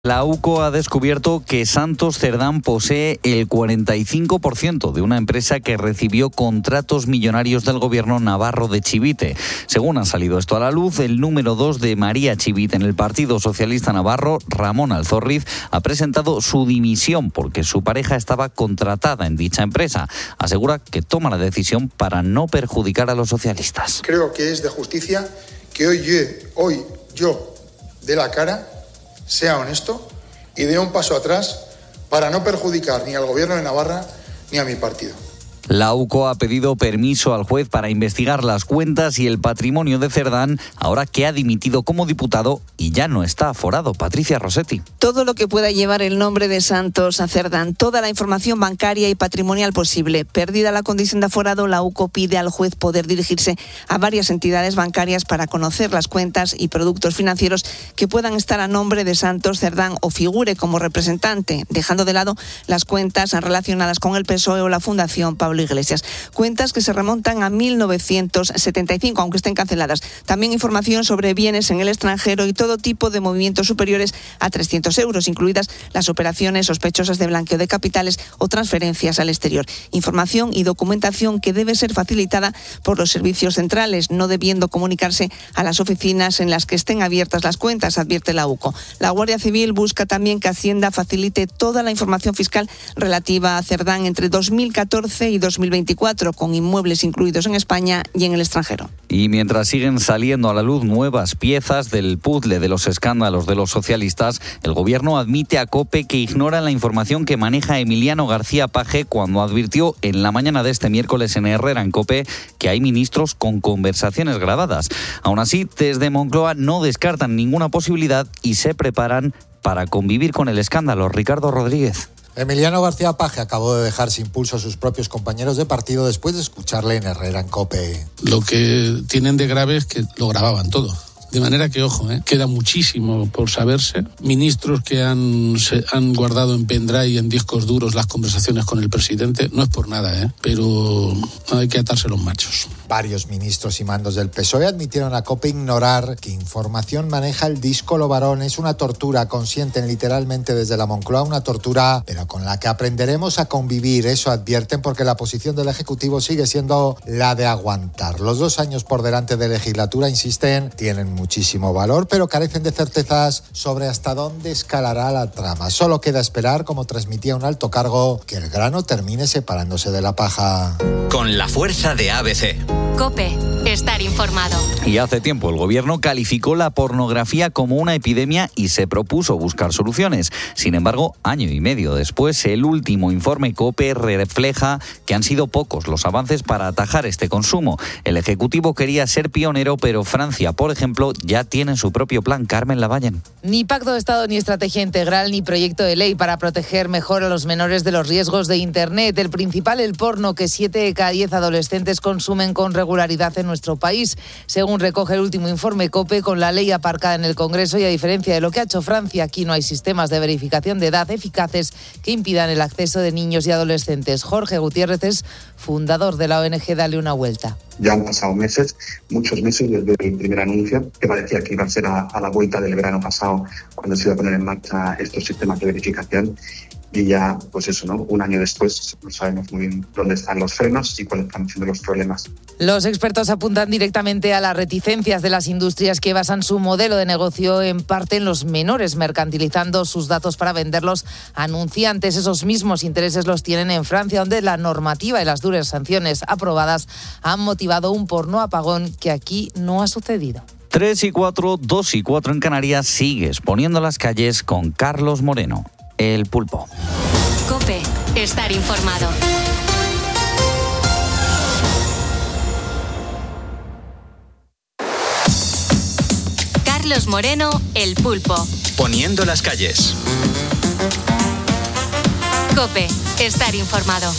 La UCO ha descubierto que Santos Cerdán posee el 45% de una empresa que recibió contratos millonarios del gobierno navarro de Chivite. Según ha salido esto a la luz, el número 2 de María Chivite en el Partido Socialista Navarro, Ramón Alzorriz, ha presentado su dimisión porque su pareja estaba contratada en dicha empresa. Asegura que toma la decisión para no perjudicar a los socialistas. Creo que es de justicia que hoy yo dé la cara, sea honesto y dé un paso atrás para no perjudicar ni al Gobierno de Navarra ni a mi partido. La UCO ha pedido permiso al juez para investigar las cuentas y el patrimonio de Cerdán, ahora que ha dimitido como diputado y ya no está aforado. Patricia Rossetti. Todo lo que pueda llevar el nombre de Santos a Cerdán, toda la información bancaria y patrimonial posible. Perdida la condición de aforado, la UCO pide al juez poder dirigirse a varias entidades bancarias para conocer las cuentas y productos financieros que puedan estar a nombre de Santos Cerdán o figure como representante, dejando de lado las cuentas relacionadas con el PSOE o la Fundación Pablo Iglesias. Cuentas que se remontan a 1975, aunque estén canceladas. También información sobre bienes en el extranjero y todo tipo de movimientos superiores a 300 euros, incluidas las operaciones sospechosas de blanqueo de capitales o transferencias al exterior. Información y documentación que debe ser facilitada por los servicios centrales, no debiendo comunicarse a las oficinas en las que estén abiertas las cuentas, advierte la UCO. La Guardia Civil busca también que Hacienda facilite toda la información fiscal relativa a Cerdán entre 2014 y 2024, con inmuebles incluidos en España y en el extranjero. Y mientras siguen saliendo a la luz nuevas piezas del puzzle de los escándalos de los socialistas, el gobierno admite a COPE que ignora la información que maneja Emiliano García Paje cuando advirtió en la mañana de este miércoles en Herrera en COPE que hay ministros con conversaciones grabadas. Aún así, desde Moncloa no descartan ninguna posibilidad y se preparan para convivir con el escándalo. Ricardo Rodríguez. Emiliano García Paje acabó de dejar sin pulso a sus propios compañeros de partido después de escucarle en Herrera en COPE. Lo que tienen de grave es que lo grababan todo. De manera que, ojo, queda muchísimo por saberse. Ministros que han guardado en pendrive y en discos duros las conversaciones con el presidente, no es por nada, pero hay que atarse los machos. Varios ministros y mandos del PSOE admitieron a COPE ignorar qué información maneja el disco Lobarón. Es una tortura, consienten literalmente desde la Moncloa, una tortura, pero con la que aprenderemos a convivir. Eso advierten porque la posición del Ejecutivo sigue siendo la de aguantar. Los 2 años por delante de legislatura, insisten, tienen muchísimo valor, pero carecen de certezas sobre hasta dónde escalará la trama. Solo queda esperar, como transmitía un alto cargo, que el grano termine separándose de la paja. Con la fuerza de ABC. COPE. Estar informado. Y hace tiempo el gobierno calificó la pornografía como una epidemia y se propuso buscar soluciones. Sin embargo, año y medio después, el último informe COPE refleja que han sido pocos los avances para atajar este consumo. El Ejecutivo quería ser pionero, pero Francia, por ejemplo, ya tiene su propio plan. Carmen Lavallen. Ni pacto de Estado, ni estrategia integral, ni proyecto de ley para proteger mejor a los menores de los riesgos de Internet. El principal, el porno, que 7 de cada 10 adolescentes consumen con regularidad en nuestro país, según recoge el último informe COPE, con la ley aparcada en el Congreso y a diferencia de lo que ha hecho Francia, aquí no hay sistemas de verificación de edad eficaces que impidan el acceso de niños y adolescentes. Jorge Gutiérrez es fundador de la ONG Dale una Vuelta. Ya han pasado meses, muchos meses desde el primer anuncio, que parecía que iba a ser a la vuelta del verano pasado cuando se iba a poner en marcha estos sistemas de verificación. Y ya, pues eso, ¿no? Un año después no sabemos muy bien dónde están los frenos y cuáles están siendo los problemas. Los expertos apuntan directamente a las reticencias de las industrias que basan su modelo de negocio en parte en los menores, mercantilizando sus datos para venderlos a anunciantes. Esos mismos intereses los tienen en Francia, donde la normativa y las duras sanciones aprobadas han motivado un porno apagón que aquí no ha sucedido. 3:04, 2:04 en Canarias. Sigues poniendo las calles con Carlos Moreno. El Pulpo. COPE. Estar informado. Carlos Moreno, El Pulpo. Poniendo las calles. COPE. Estar informado.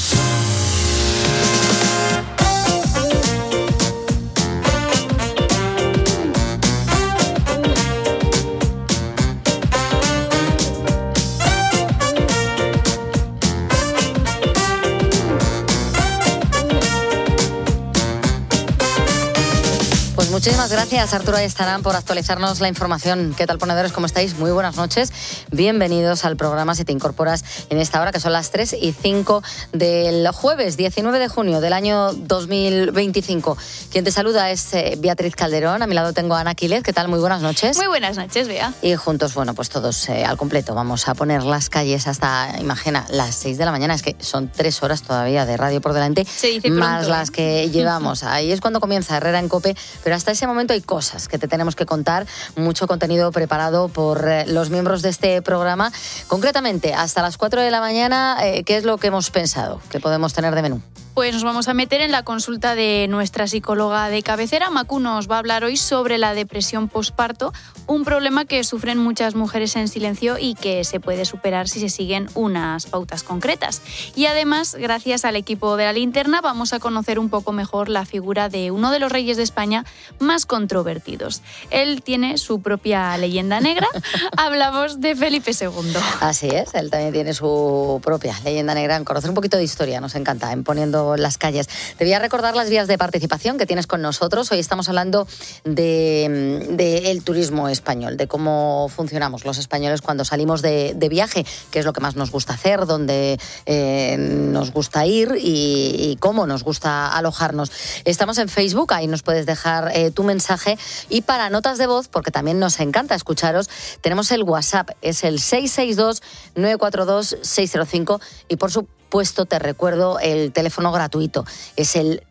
Muchísimas gracias, Arturo Ayestarán, por actualizarnos la información. ¿Qué tal, ponedores? ¿Cómo estáis? Muy buenas noches. Bienvenidos al programa si te incorporas en esta hora, que son las 3:05 del jueves 19 de junio del año 2025. Quien te saluda es Beatriz Calderón. A mi lado tengo a Ana Quílez. ¿Qué tal? Muy buenas noches. Muy buenas noches, Bea. Y juntos, bueno, pues todos al completo. Vamos a poner las calles hasta, imagina, las 6 de la mañana. Es que son 3 horas todavía de radio por delante. Se dice más pronto, las que llevamos. Ahí es cuando comienza Herrera en COPE, pero hasta ese momento hay cosas que te tenemos que contar, mucho contenido preparado por los miembros de este programa. Concretamente, hasta las 4 de la mañana, ¿qué es lo que hemos pensado que podemos tener de menú? Pues nos vamos a meter en la consulta de nuestra psicóloga de cabecera. Macu nos va a hablar hoy sobre la depresión posparto, un problema que sufren muchas mujeres en silencio y que se puede superar si se siguen unas pautas concretas. Y además, gracias al equipo de La Linterna, vamos a conocer un poco mejor la figura de uno de los reyes de España más controvertidos. Él tiene su propia leyenda negra. Hablamos de Felipe II. Así es, él también tiene su propia leyenda negra. En conocer un poquito de historia nos encanta, en Poniendo las calles. Te voy a recordar las vías de participación que tienes con nosotros. Hoy estamos hablando de el turismo español, de cómo funcionamos los españoles cuando salimos de viaje, qué es lo que más nos gusta hacer, dónde nos gusta ir y cómo nos gusta alojarnos. Estamos en Facebook, ahí nos puedes dejar tu mensaje, y para notas de voz, porque también nos encanta escucharos, tenemos el WhatsApp, es el 662-942-605, y por supuesto te recuerdo el teléfono gratuito, es el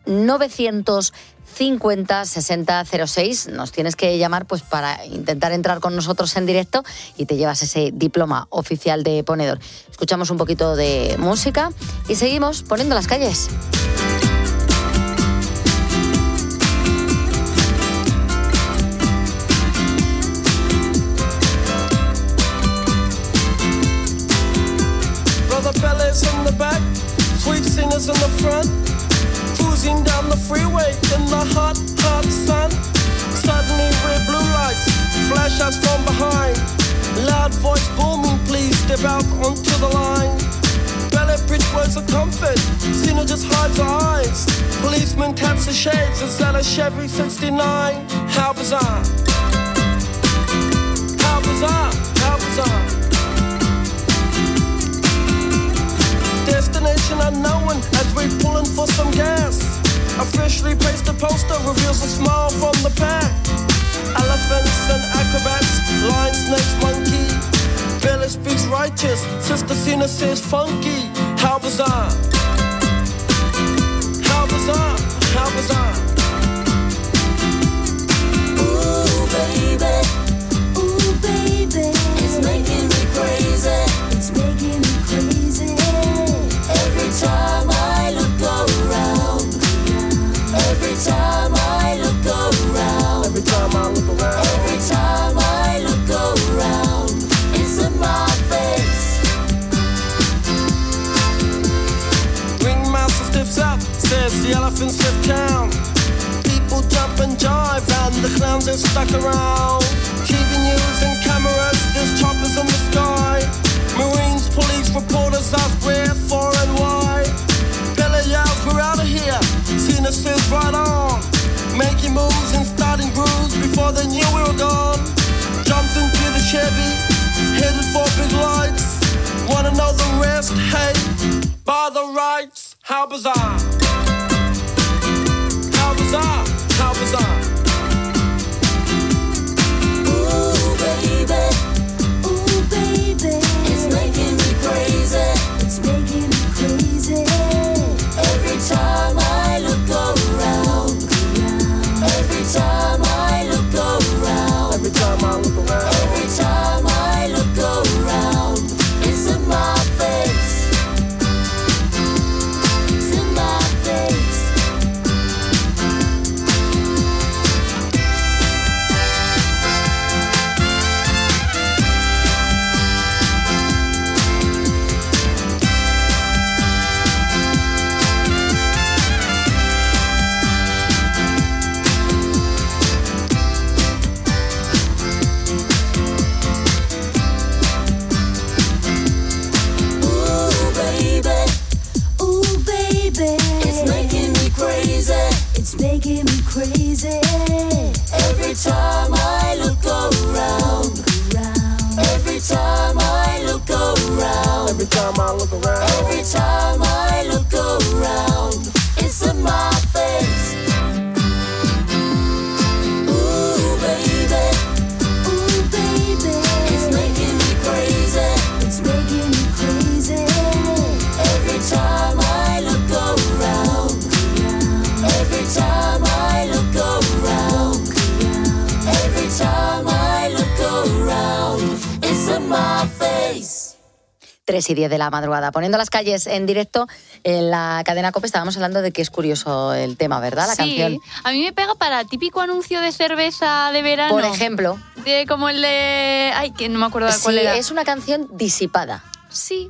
950-6006. Nos tienes que llamar pues para intentar entrar con nosotros en directo y te llevas ese diploma oficial de ponedor. Escuchamos un poquito de música y seguimos poniendo las calles. Fellas in the back, sweet singers in the front, cruising down the freeway in the hot, hot sun. Suddenly red blue lights flash us from behind. Loud voice booming, please step out onto the line. Ballet bridge words of comfort, Cena just hides her eyes. Policeman taps the shades, is that a Chevy 69? How bizarre, how bizarre, how bizarre. Destination unknown as we're pulling for some gas. Officially placed a poster, reveals a smile from the pack. Elephants and acrobats, lion, snakes, monkey. Billy speaks righteous, Sister Cena says funky. How bizarre, how bizarre, how bizarre. Ooh baby, it's making me crazy. It's making me crazy. Every time I look around, every time I look around, every time I look around, every time I look around, it's in my face. Ringmaster stiffs up, says the elephants have town. People jump and jive and the clowns are stuck around. TV news and cameras, there's choppers in the sky. Marines, police, reporters ask where, for and why. Billy yells, we're out of here. Cena says right on. Making moves and starting grooves before they knew we were gone. Jumped into the Chevy, headed for big lights. Wanna know the rest? Hey, by the rights. How bizarre. How bizarre, how bizarre. Ooh baby, it's making me crazy. It's making me crazy. Every time I look around, every time I look around, every time I look around, every time I look around, it's in my face. It's in my face. 3:10 de la madrugada. Poniendo las calles en directo en la cadena COPE, estábamos hablando de que es curioso el tema, ¿verdad? La canción. A mí me pega para típico anuncio de cerveza de verano. Por ejemplo. Como el de... Ay, que no me acuerdo de cuál era. Es una canción disipada. Sí.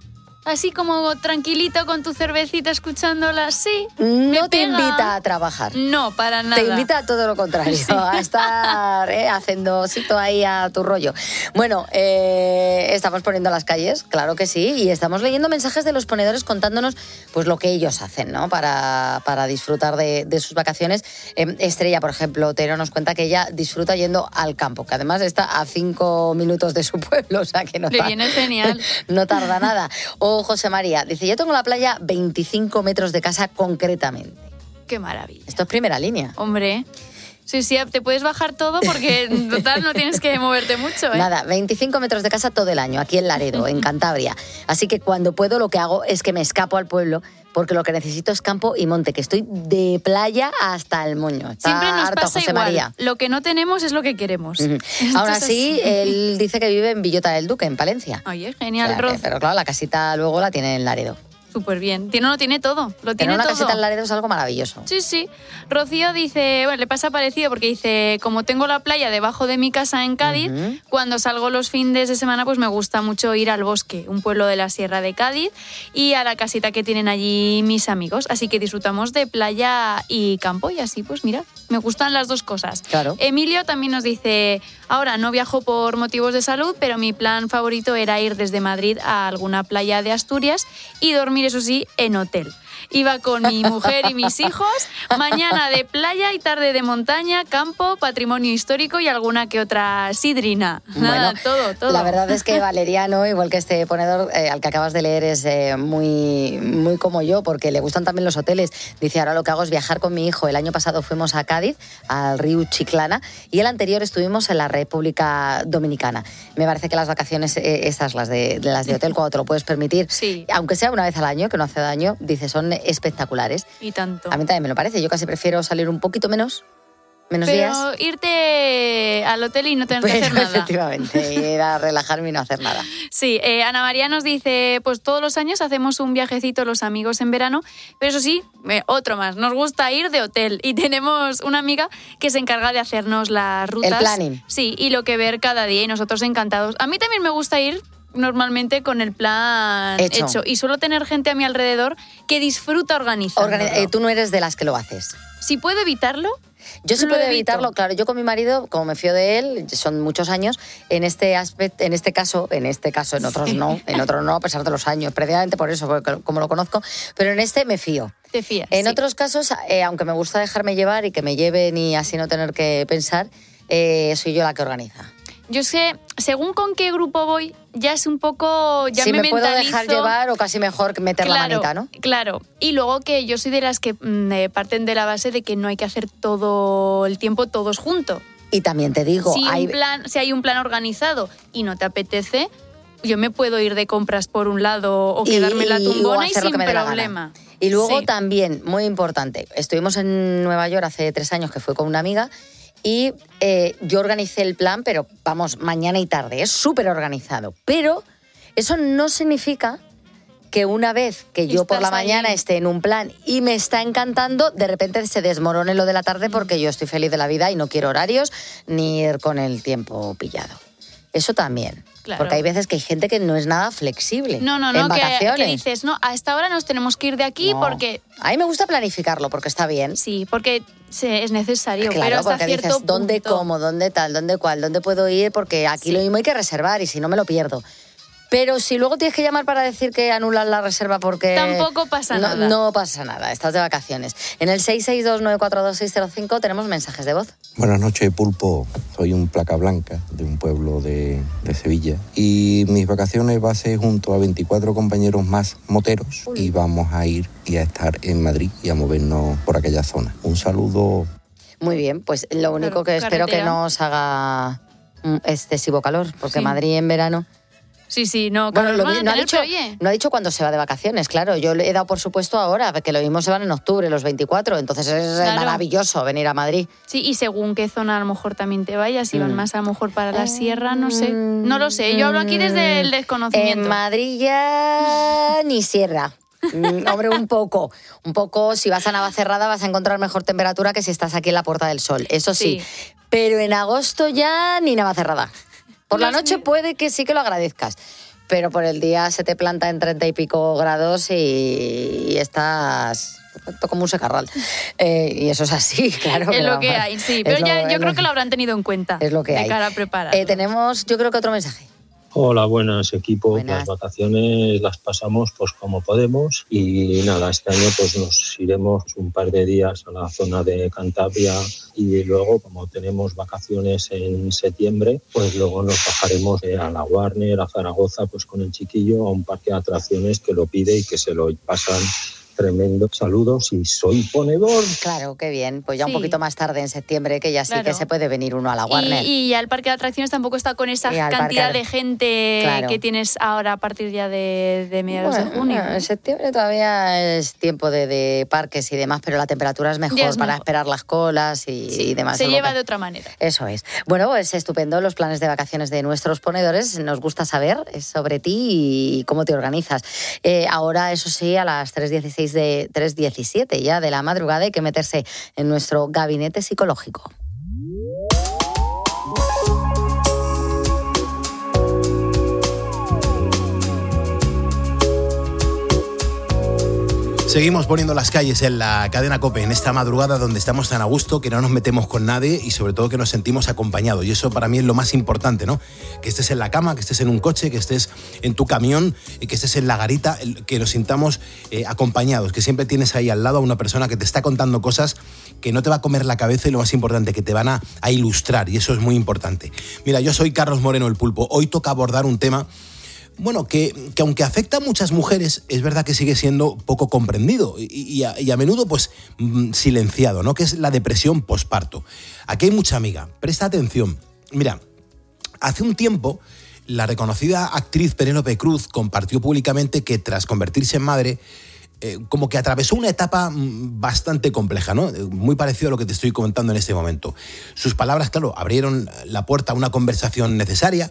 Así como tranquilito con tu cervecita escuchándola, sí. No te invita a trabajar. No, para nada. Te invita a todo lo contrario, sí. A estar haciendo sitio ahí a tu rollo. Bueno, estamos poniendo las calles, claro que sí, y estamos leyendo mensajes de los ponedores contándonos pues lo que ellos hacen, ¿no? Para disfrutar de sus vacaciones. Estrella, por ejemplo, Otero nos cuenta que ella disfruta yendo al campo, que además está a 5 minutos de su pueblo, o sea que no le viene genial. No tarda nada. O José María dice, yo tengo la playa 25 metros de casa concretamente. Qué maravilla. Esto es primera línea. Hombre, sí, te puedes bajar todo porque en total no tienes que moverte mucho, ¿eh? Nada, 25 metros de casa todo el año, aquí en Laredo, en Cantabria. Así que cuando puedo lo que hago es que me escapo al pueblo porque lo que necesito es campo y monte, que estoy de playa hasta el moño. Está siempre nos harto, pasa José igual. María. Lo que no tenemos es lo que queremos. Aún así, él dice que vive en Villota del Duque, en Palencia. Oye, genial, O sea, Ros. pero claro, la casita luego la tiene en Laredo. Súper bien. Tiene todo. Lo tiene Tener una todo. casita en Laredo es algo maravilloso. Sí. Rocío dice, bueno, le pasa parecido porque dice, como tengo la playa debajo de mi casa en Cádiz, cuando salgo los fines de semana pues me gusta mucho ir al Bosque, un pueblo de la Sierra de Cádiz, y a la casita que tienen allí mis amigos. Así que disfrutamos de playa y campo y así pues mira, me gustan las dos cosas. Claro. Emilio también nos dice, ahora no viajo por motivos de salud, pero mi plan favorito era ir desde Madrid a alguna playa de Asturias y dormir, eso sí, en hotel. Iba con mi mujer y mis hijos, mañana de playa y tarde de montaña, campo, patrimonio histórico y alguna que otra sidrina. Nada, todo. La verdad es que Valeriano, igual que este ponedor al que acabas de leer, es muy, muy como yo, porque le gustan también los hoteles. Dice, ahora lo que hago es viajar con mi hijo. El año pasado fuimos a Cádiz, al río Chiclana, y el anterior estuvimos en la República Dominicana. Me parece que las vacaciones, estas, las de hotel, cuando te lo puedes permitir, aunque sea una vez al año, que no hace daño, dice, son espectaculares. Y tanto. A mí también me lo parece. Yo casi prefiero salir un poquito menos días. Pero irte al hotel y no tener que hacer nada. Efectivamente, ir a relajarme y no hacer nada. Sí, Ana María nos dice, pues todos los años hacemos un viajecito los amigos en verano, pero eso sí, otro más, nos gusta ir de hotel y tenemos una amiga que se encarga de hacernos las rutas. El planning. Sí, y lo que ver cada día y nosotros encantados. A mí también me gusta ir normalmente con el plan hecho. Y suelo tener gente a mi alrededor que disfruta organizando. Tú no eres de las que lo haces. Si puedo evitarlo, yo sí puedo evitarlo, claro. Yo con mi marido, como me fío de él, son muchos años, en este caso, en otros no, a pesar de los años, precisamente por eso, porque como lo conozco, pero en este me fío. Te fías. En otros casos, aunque me gusta dejarme llevar y que me lleven y así no tener que pensar, soy yo la que organiza. Yo sé, según con qué grupo voy, ya es un poco... Ya si me mentalizo. Puedo dejar llevar o casi mejor meter la manita, ¿no? Claro. Y luego que yo soy de las que parten de la base de que no hay que hacer todo el tiempo todos juntos. Y también te digo... Si hay un plan organizado y no te apetece, yo me puedo ir de compras por un lado o quedarme en la tumbona y sin problema. Y luego también, muy importante, estuvimos en Nueva York hace 3 años, que fue con una amiga, y yo organicé el plan, pero vamos, mañana y tarde, es súper organizado. Pero eso no significa que una vez que yo por la mañana esté en un plan y me está encantando, de repente se desmorone lo de la tarde porque yo estoy feliz de la vida y no quiero horarios ni ir con el tiempo pillado. Eso también. Claro. Porque hay veces que hay gente que no es nada flexible. No, en vacaciones. Que dices, no, a esta hora nos tenemos que ir de aquí porque... A mí me gusta planificarlo porque está bien. Sí, porque es necesario, claro, pero hasta porque cierto dices, punto. ¿dónde como? ¿Dónde tal? ¿Dónde cuál? ¿Dónde puedo ir? Porque aquí lo mismo hay que reservar y si no me lo pierdo. Pero si luego tienes que llamar para decir que anulan la reserva porque... Tampoco pasa nada. No pasa nada, estás de vacaciones. En el 662942605 tenemos mensajes de voz. Buenas noches, Pulpo. Soy un placa blanca de un pueblo de Sevilla. Y mis vacaciones va a ser junto a 24 compañeros más moteros. Y vamos a ir y a estar en Madrid y a movernos por aquella zona. Un saludo. Muy bien, pues lo único que espero que no os haga excesivo calor, porque Madrid en verano... Sí, no, Bueno, claro, no ha dicho cuándo se va de vacaciones, claro. Yo le he dado por supuesto ahora, que lo mismo se van en octubre, los 24, entonces es maravilloso venir a Madrid. Sí, y según qué zona a lo mejor también te vayas, si van más a lo mejor para la sierra, no sé. No lo sé, yo hablo aquí desde el desconocimiento. En Madrid ya ni sierra. Hombre, un poco, si vas a Navacerrada vas a encontrar mejor temperatura que si estás aquí en la Puerta del Sol, eso sí. Pero en agosto ya ni Navacerrada. Por la noche puede que sí que lo agradezcas, pero por el día se te planta en 30 y pico grados y estás como un secarral. Y eso es así, claro. Es lo que hay, sí, pero yo creo que lo habrán tenido en cuenta. Es lo que hay. De cara a preparar. Tenemos, yo creo que otro mensaje. Hola, buenas equipo. Las vacaciones las pasamos pues como podemos y nada, este año pues nos iremos un par de días a la zona de Cantabria y luego como tenemos vacaciones en septiembre, pues luego nos bajaremos a la Warner, a Zaragoza, pues con el chiquillo a un parque de atracciones que lo pide y que se lo pasan tremendo. Saludos y soy ponedor. Claro, qué bien. Pues ya un poquito más tarde en septiembre, que ya sí que se puede venir uno a la Warner. Y ya el parque de atracciones tampoco está con esa cantidad de gente que tienes ahora a partir ya de mediados de junio. En septiembre todavía es tiempo de parques y demás, pero la temperatura es mejor para esperar las colas y demás. Se lleva de otra manera. Eso es. Bueno, es estupendo los planes de vacaciones de nuestros ponedores. Nos gusta saber sobre ti y cómo te organizas. Ahora, eso sí, a las 3:17 ya de la madrugada hay que meterse en nuestro gabinete psicológico. Seguimos poniendo las calles en la cadena COPE en esta madrugada donde estamos tan a gusto, que no nos metemos con nadie y sobre todo que nos sentimos acompañados. Y eso para mí es lo más importante, ¿no? Que estés en la cama, que estés en un coche, que estés en tu camión, que estés en la garita, que nos sintamos acompañados, que siempre tienes ahí al lado a una persona que te está contando cosas que no te va a comer la cabeza y lo más importante, que te van a ilustrar, y eso es muy importante. Mira, yo soy Carlos Moreno, el Pulpo. Hoy toca abordar un tema que aunque afecta a muchas mujeres, es verdad que sigue siendo poco comprendido y a menudo pues silenciado, ¿no? Que es la depresión posparto. Aquí hay mucha amiga, presta atención. Mira, hace un tiempo la reconocida actriz Penélope Cruz compartió públicamente que tras convertirse en madre, como que atravesó una etapa bastante compleja, ¿no? Muy parecido a lo que te estoy comentando en este momento. Sus palabras, claro, abrieron la puerta a una conversación necesaria,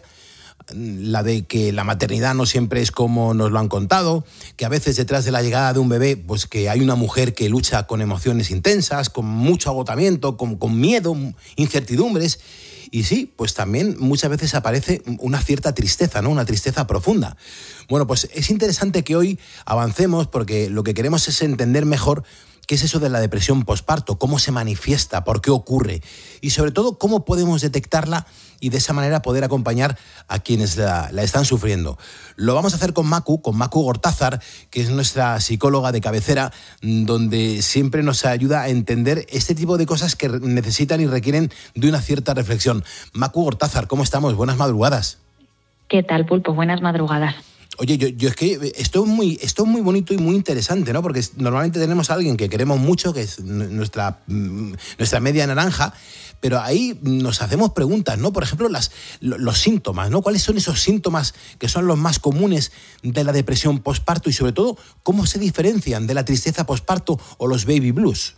la de que la maternidad no siempre es como nos lo han contado, que a veces detrás de la llegada de un bebé, pues que hay una mujer que lucha con emociones intensas, con mucho agotamiento, con miedo, incertidumbres. Y sí, pues también muchas veces aparece una cierta tristeza, ¿no? Una tristeza profunda. Bueno, pues es interesante que hoy avancemos porque lo que queremos es entender mejor qué es eso de la depresión posparto, cómo se manifiesta, por qué ocurre y sobre todo cómo podemos detectarla y de esa manera poder acompañar a quienes la están sufriendo. Lo vamos a hacer con Macu Gortázar, que es nuestra psicóloga de cabecera, donde siempre nos ayuda a entender este tipo de cosas que necesitan y requieren de una cierta reflexión. Macu Gortázar, ¿cómo estamos? Buenas madrugadas. ¿Qué tal, Pulpo? Buenas madrugadas. Oye, yo es que esto es muy bonito y muy interesante, ¿no? Porque normalmente tenemos a alguien que queremos mucho, que es nuestra media naranja, pero ahí nos hacemos preguntas, ¿no? Por ejemplo, los síntomas, ¿no? ¿Cuáles son esos síntomas que son los más comunes de la depresión posparto y sobre todo cómo se diferencian de la tristeza posparto o los baby blues?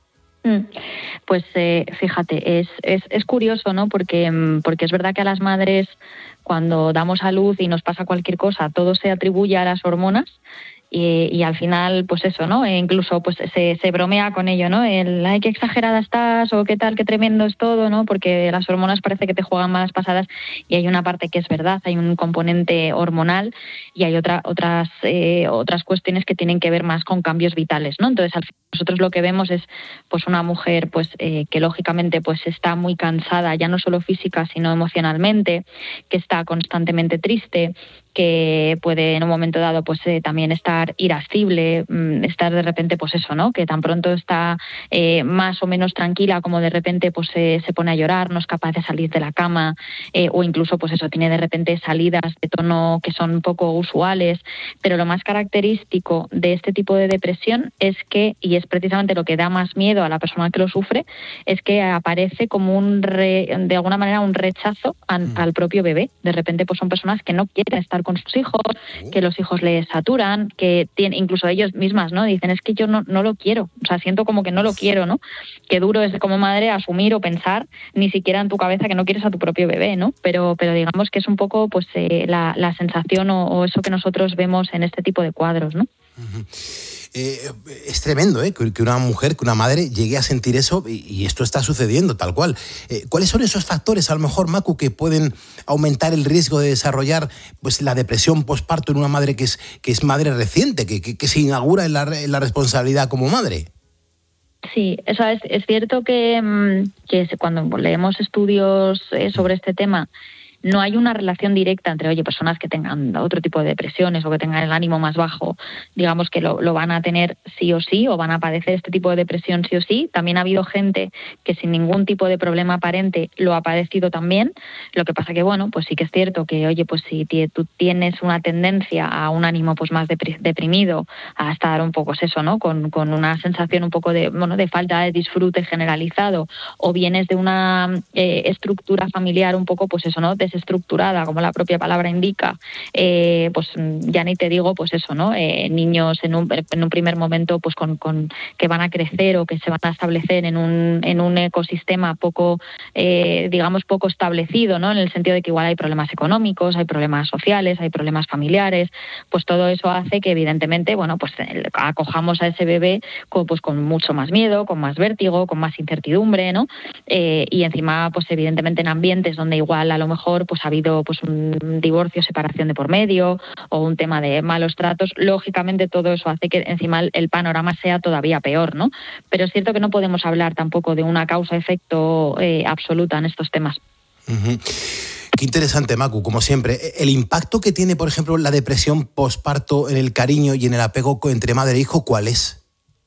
Pues fíjate, es curioso, ¿no? Porque es verdad que a las madres, cuando damos a luz y nos pasa cualquier cosa, todo se atribuye a las hormonas y al final, pues eso, ¿no? E incluso pues se bromea con ello, ¿no? Ay, qué exagerada estás, o qué tal, qué tremendo es todo, ¿no? Porque las hormonas parece que te juegan malas pasadas y hay una parte que es verdad, hay un componente hormonal y hay otras cuestiones que tienen que ver más con cambios vitales, ¿no? Entonces, al final, nosotros lo que vemos es pues una mujer pues que lógicamente pues está muy cansada, ya no solo física, sino emocionalmente, que está constantemente triste, que puede en un momento dado pues también estar irascible, estar de repente pues eso, ¿no? Que tan pronto está más o menos tranquila como de repente pues se pone a llorar, no es capaz de salir de la cama, o incluso pues eso, tiene de repente salidas de tono que son un poco usuales, pero lo más característico de este tipo de depresión es que, y es precisamente lo que da más miedo a la persona que lo sufre, es que aparece como de alguna manera un rechazo al propio bebé. De repente pues son personas que no quieren estar con sus hijos, que los hijos les saturan, que tienen, incluso ellos mismas, ¿no? Dicen, es que yo no lo quiero, o sea, siento como que no lo quiero, ¿no? Qué duro es como madre asumir o pensar ni siquiera en tu cabeza que no quieres a tu propio bebé, ¿no? Pero digamos que es un poco pues la sensación o eso que nosotros vemos en este tipo de cuadros, ¿no? Es tremendo, que una mujer, que una madre llegue a sentir eso, y esto está sucediendo tal cual. ¿Cuáles son esos factores, a lo mejor, Macu, que pueden aumentar el riesgo de desarrollar pues la depresión posparto en una madre que es madre reciente, que se inaugura en la responsabilidad como madre? Sí, o sea, es cierto que cuando leemos estudios sobre este tema, no hay una relación directa entre, personas que tengan otro tipo de depresiones o que tengan el ánimo más bajo, digamos que lo van a tener sí o sí, o van a padecer este tipo de depresión sí o sí. También ha habido gente que sin ningún tipo de problema aparente lo ha padecido también. Lo que pasa que, bueno, pues sí que es cierto que, pues si tú tienes una tendencia a un ánimo pues más deprimido, a estar un poco eso, ¿no? Con una sensación un poco de falta de disfrute generalizado, o vienes de una estructura familiar un poco, pues eso, ¿no? Desestructurada, como la propia palabra indica, pues ya ni te digo, pues eso, ¿no? Niños en un primer momento, pues con que van a crecer o que se van a establecer en un ecosistema poco, digamos, poco establecido, ¿no? En el sentido de que igual hay problemas económicos, hay problemas sociales, hay problemas familiares, pues todo eso hace que evidentemente, bueno, pues acojamos a ese bebé con mucho más miedo, con más vértigo, con más incertidumbre, ¿no? Y encima, pues evidentemente en ambientes donde igual a lo mejor pues ha habido pues un divorcio, separación de por medio, o un tema de malos tratos, lógicamente todo eso hace que encima el panorama sea todavía peor, ¿no? Pero es cierto que no podemos hablar tampoco de una causa-efecto absoluta en estos temas. Uh-huh. Qué interesante, Macu, como siempre. El impacto que tiene, por ejemplo, la depresión posparto en el cariño y en el apego entre madre e hijo, ¿cuál es?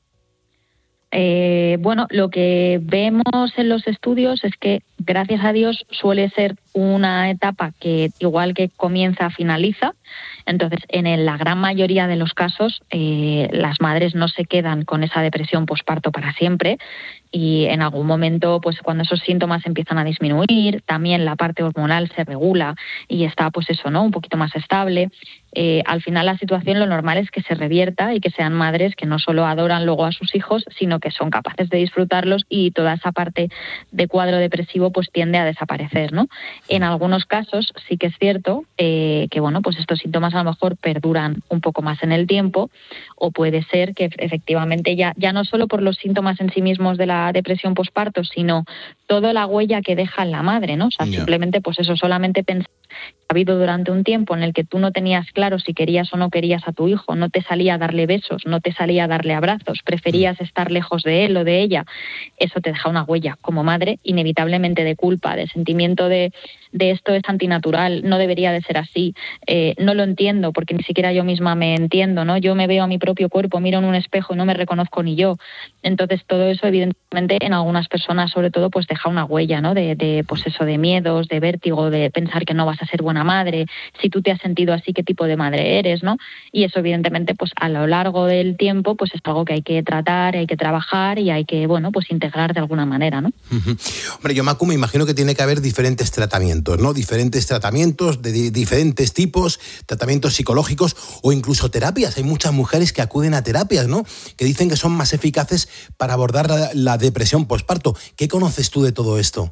Bueno, lo que vemos en los estudios es que, gracias a Dios, suele ser una etapa que, igual que comienza, finaliza. Entonces, en la gran mayoría de los casos, las madres no se quedan con esa depresión posparto para siempre, y en algún momento, pues cuando esos síntomas empiezan a disminuir, también la parte hormonal se regula y está, pues eso, ¿no? Un poquito más estable. Al final la situación, lo normal es que se revierta y que sean madres que no solo adoran luego a sus hijos, sino que son capaces de disfrutarlos, y toda esa parte de cuadro depresivo pues tiende a desaparecer, ¿no? En algunos casos sí que es cierto que, bueno, pues estos síntomas a lo mejor perduran un poco más en el tiempo, o puede ser que efectivamente ya no solo por los síntomas en sí mismos de la depresión posparto, sino toda la huella que deja en la madre, ¿no? O sea, simplemente pues eso, solamente pensar ha habido durante un tiempo en el que tú no tenías claro si querías o no querías a tu hijo, no te salía a darle besos, no te salía a darle abrazos, preferías estar lejos de él o de ella. Eso te deja una huella como madre, inevitablemente, de culpa, de sentimiento de esto es antinatural, no debería de ser así, no lo entiendo porque ni siquiera yo misma me entiendo, ¿no? Yo me veo a mi propio cuerpo, miro en un espejo y no me reconozco ni yo. Entonces todo eso evidentemente en algunas personas sobre todo pues deja una huella, ¿no? De pues eso, de miedos, de vértigo, de pensar que no vas a ser buena madre, si tú te has sentido así, qué tipo de madre eres, ¿no? Y eso evidentemente pues a lo largo del tiempo pues es algo que hay que tratar, hay que trabajar y hay que, bueno, pues integrar de alguna manera, ¿no? Uh-huh. Hombre, yo, Macu, me imagino que tiene que haber diferentes tratamientos, ¿no? Diferentes tratamientos de diferentes tipos, tratamientos psicológicos o incluso terapias. Hay muchas mujeres que acuden a terapias, ¿no? Que dicen que son más eficaces para abordar la depresión posparto. ¿Qué conoces tú de todo esto?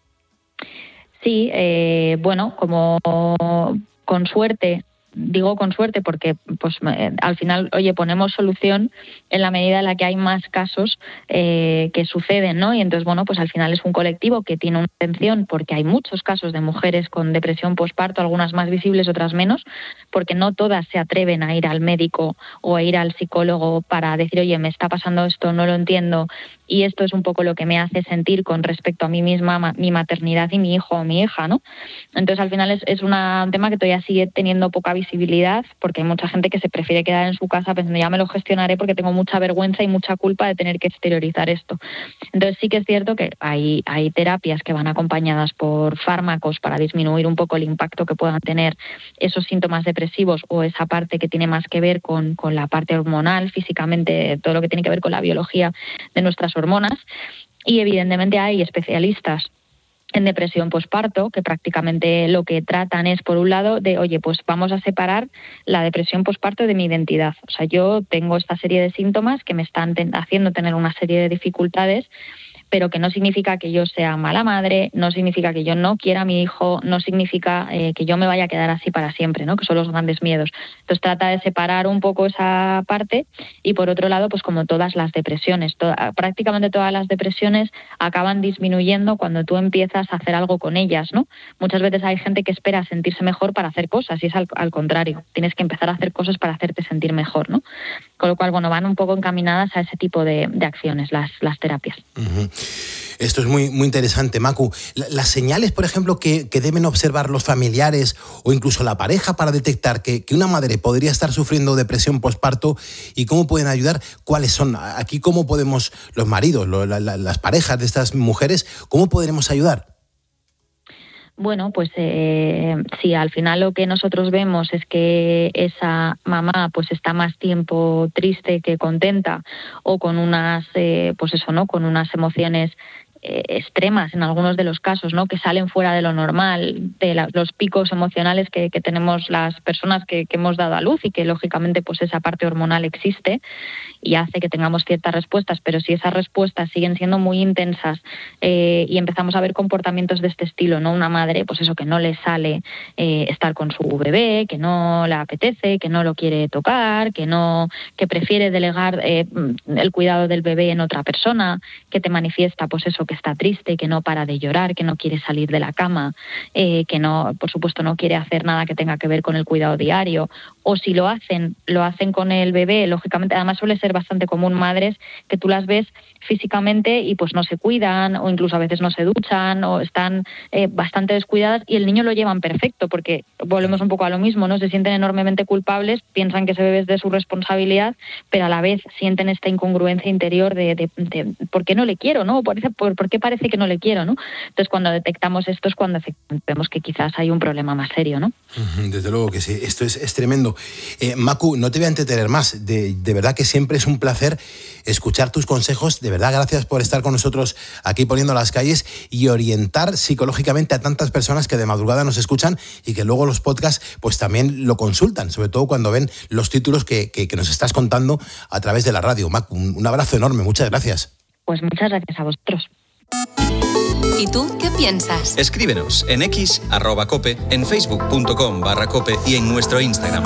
Sí, bueno, como con suerte, digo con suerte porque pues al final, ponemos solución en la medida en la que hay más casos que suceden, ¿no? Y entonces, bueno, pues al final es un colectivo que tiene una atención, porque hay muchos casos de mujeres con depresión posparto, algunas más visibles, otras menos, porque no todas se atreven a ir al médico o a ir al psicólogo para decir, oye, me está pasando esto, no lo entiendo, y esto es un poco lo que me hace sentir con respecto a mí misma, mi maternidad y mi hijo o mi hija, ¿no? Entonces, al final es un tema que todavía sigue teniendo poca visibilidad, porque hay mucha gente que se prefiere quedar en su casa pensando, ya me lo gestionaré porque tengo mucha vergüenza y mucha culpa de tener que exteriorizar esto. Entonces, sí que es cierto que hay terapias que van acompañadas por fármacos para disminuir un poco el impacto que puedan tener esos síntomas depresivos, o esa parte que tiene más que ver con la parte hormonal, físicamente, todo lo que tiene que ver con la biología de nuestras hormonas. Y evidentemente hay especialistas en depresión posparto, que prácticamente lo que tratan es, por un lado, de, oye, pues vamos a separar la depresión posparto de mi identidad. O sea, yo tengo esta serie de síntomas que me están haciendo tener una serie de dificultades, pero que no significa que yo sea mala madre, no significa que yo no quiera a mi hijo, no significa que yo me vaya a quedar así para siempre, ¿no? Que son los grandes miedos. Entonces trata de separar un poco esa parte y, por otro lado, pues como todas las depresiones, prácticamente todas las depresiones acaban disminuyendo cuando tú empiezas a hacer algo con ellas, ¿no? Muchas veces hay gente que espera sentirse mejor para hacer cosas y es al contrario. Tienes que empezar a hacer cosas para hacerte sentir mejor, ¿no? Con lo cual, bueno, van un poco encaminadas a ese tipo de acciones, las terapias. Uh-huh. Esto es muy, muy interesante, Macu. Las señales, por ejemplo, que deben observar los familiares o incluso la pareja para detectar que una madre podría estar sufriendo depresión posparto y cómo pueden ayudar, ¿cuáles son? Aquí, ¿cómo podemos, los maridos, las parejas de estas mujeres, cómo podremos ayudar? Bueno, pues si al final lo que nosotros vemos es que esa mamá pues está más tiempo triste que contenta o con unas, pues eso, ¿no? Con unas emociones extremas en algunos de los casos, ¿no? Que salen fuera de lo normal, de los picos emocionales que tenemos las personas que hemos dado a luz y que lógicamente pues esa parte hormonal existe y hace que tengamos ciertas respuestas, pero si esas respuestas siguen siendo muy intensas y empezamos a ver comportamientos de este estilo, ¿no? Una madre, pues eso, que no le sale estar con su bebé, que no le apetece, que no lo quiere tocar, que prefiere delegar el cuidado del bebé en otra persona, que te manifiesta pues eso, que está triste, que no para de llorar, que no quiere salir de la cama, que no, por supuesto, no quiere hacer nada que tenga que ver con el cuidado diario, o si lo hacen con el bebé, lógicamente, además suele ser bastante común madres que tú las ves físicamente y pues no se cuidan o incluso a veces no se duchan o están bastante descuidadas y el niño lo llevan perfecto porque volvemos un poco a lo mismo, ¿no? Se sienten enormemente culpables, piensan que ese bebé es de su responsabilidad, pero a la vez sienten esta incongruencia interior de ¿por qué no le quiero, no? ¿Por qué parece que no le quiero, no? Entonces cuando detectamos esto es cuando vemos que quizás hay un problema más serio, ¿no? Desde luego que sí, esto es tremendo. Macu, no te voy a entretener más, de verdad que siempre es un placer escuchar tus consejos, de verdad gracias por estar con nosotros aquí poniendo las calles y orientar psicológicamente a tantas personas que de madrugada nos escuchan y que luego los podcasts pues también lo consultan, sobre todo cuando ven los títulos que nos estás contando a través de la radio. Macu, un abrazo enorme, muchas gracias. Pues muchas gracias a vosotros. ¿Y tú qué piensas? Escríbenos en X, @cope, en facebook.com/cope y en nuestro Instagram.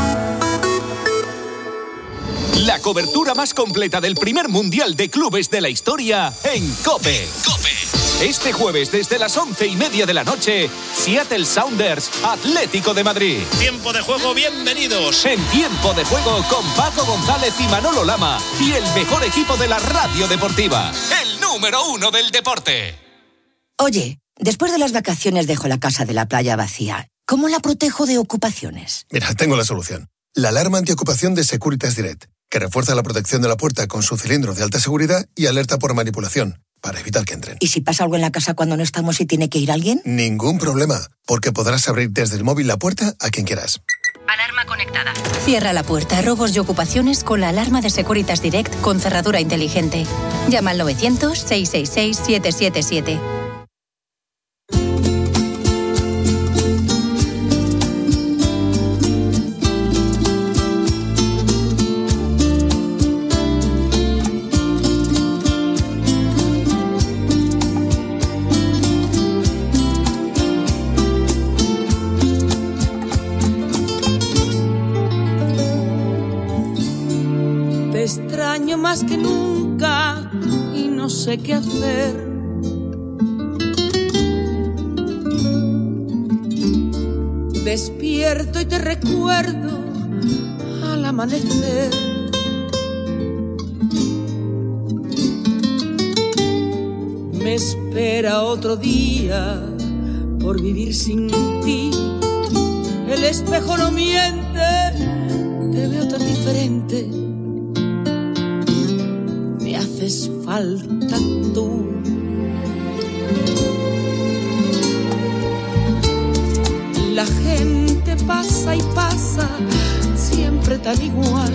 La cobertura más completa del primer mundial de clubes de la historia en COPE. Este jueves desde las 11:30 de la noche, Seattle Sounders, Atlético de Madrid. Tiempo de juego, bienvenidos. En Tiempo de Juego con Paco González y Manolo Lama y el mejor equipo de la radio deportiva, el número 1 del deporte. Oye, después de las vacaciones dejo la casa de la playa vacía. ¿Cómo la protejo de ocupaciones? Mira, tengo la solución. La alarma antiocupación de Securitas Direct, que refuerza la protección de la puerta con su cilindro de alta seguridad y alerta por manipulación, para evitar que entren. ¿Y si pasa algo en la casa cuando no estamos y tiene que ir alguien? Ningún problema, porque podrás abrir desde el móvil la puerta a quien quieras. Alarma conectada. Cierra la puerta a robos y ocupaciones con la alarma de Securitas Direct con cerradura inteligente. Llama al 900-666-777. Te extraño más que nunca y no sé qué hacer. Despierto y te recuerdo al amanecer. Me espera otro día por vivir sin ti. El espejo no miente, te veo tan diferente. Me haces falta tú. La gente pasa y pasa, siempre tan igual.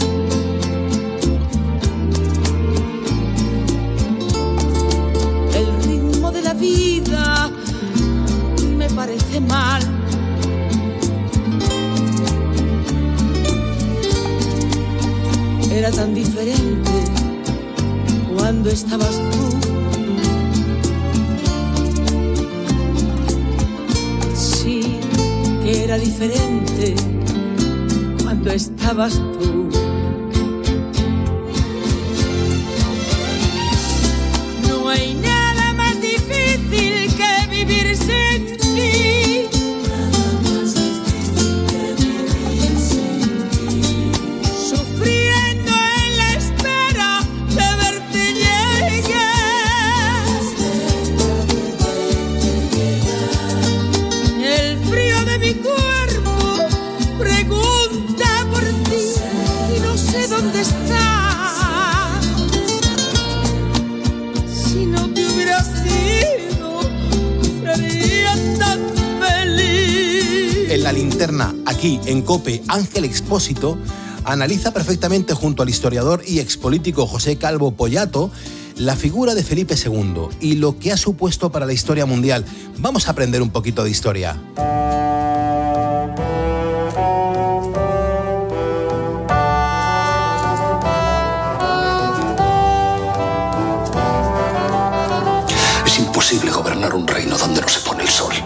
El ritmo de la vida era tan diferente cuando estabas tú. Sí, que era diferente cuando estabas tú. No hay nada más difícil que vivir sin ti. Nada más difícil que vivir sin ti. Sufriendo en la espera de verte llegar. El frío de mi cuerpo pregunta por ti y no sé dónde estás. Si no te hubiera sido, sería tan feliz. En La Linterna, aquí en COPE, Ángel Expósito analiza perfectamente junto al historiador y expolítico José Calvo Pollato la figura de Felipe II y lo que ha supuesto para la historia mundial. Vamos a aprender un poquito de historia. Es imposible gobernar un reino donde no se pone el sol.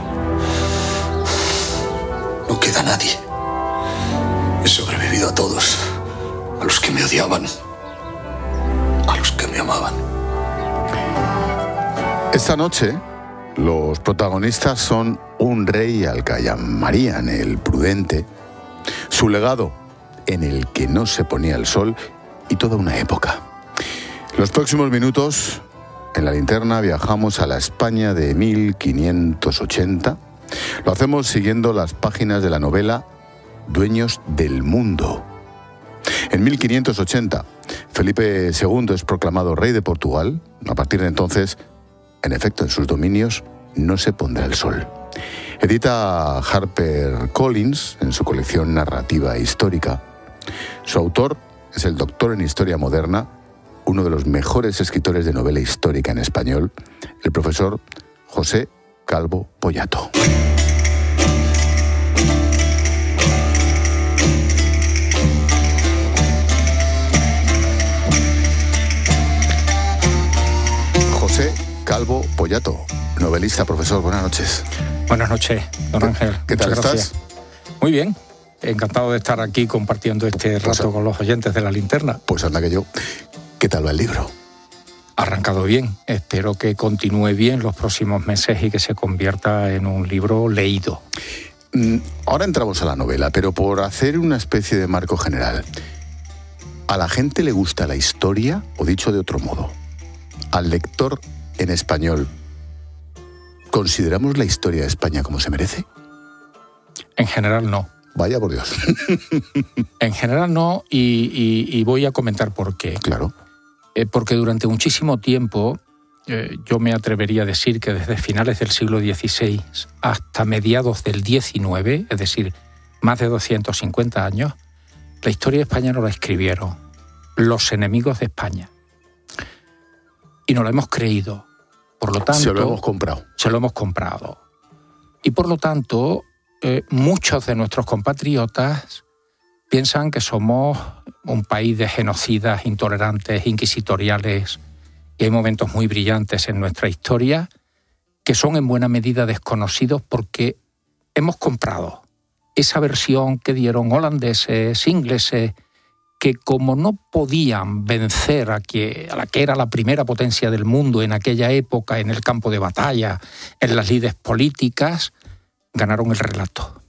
No queda nadie. He sobrevivido a todos. A los que me odiaban. A los que me amaban. Esta noche, los protagonistas son un rey al que llamarían el prudente, su legado en el que no se ponía el sol y toda una época. Los próximos minutos, en La Linterna, viajamos a la España de 1580. Lo hacemos siguiendo las páginas de la novela Dueños del Mundo. En 1580, Felipe II es proclamado rey de Portugal. A partir de entonces, en efecto, en sus dominios no se pondrá el sol. Edita HarperCollins en su colección narrativa e histórica. Su autor es el doctor en Historia Moderna, uno de los mejores escritores de novela histórica en español, el profesor José Calvo Pollato. José Calvo Pollato, novelista, profesor, buenas noches. Buenas noches, don Ángel. ¿Qué tal Muchas gracias. estás? Muy bien, encantado de estar aquí compartiendo este rato con los oyentes de La Linterna. Pues anda que yo. ¿Qué tal va el libro? Ha arrancado bien, espero que continúe bien los próximos meses y que se convierta en un libro leído. Ahora entramos a la novela, pero por hacer una especie de marco general. ¿A la gente le gusta la historia? O dicho de otro modo, ¿al lector en español consideramos la historia de España como se merece? En general no. Vaya por Dios. En general no, y voy a comentar por qué. Claro. Porque durante muchísimo tiempo, yo me atrevería a decir que desde finales del siglo XVI hasta mediados del XIX, es decir, más de 250 años, la historia de España no la escribieron los enemigos de España. Y no lo hemos creído. Por lo tanto, se lo hemos comprado. Se lo hemos comprado. Y por lo tanto, muchos de nuestros compatriotas piensan que somos un país de genocidas, intolerantes, inquisitoriales, y hay momentos muy brillantes en nuestra historia que son en buena medida desconocidos porque hemos comprado esa versión que dieron holandeses, ingleses, que como no podían vencer a la que era la primera potencia del mundo en aquella época, en el campo de batalla, en las lides políticas, ganaron el relato.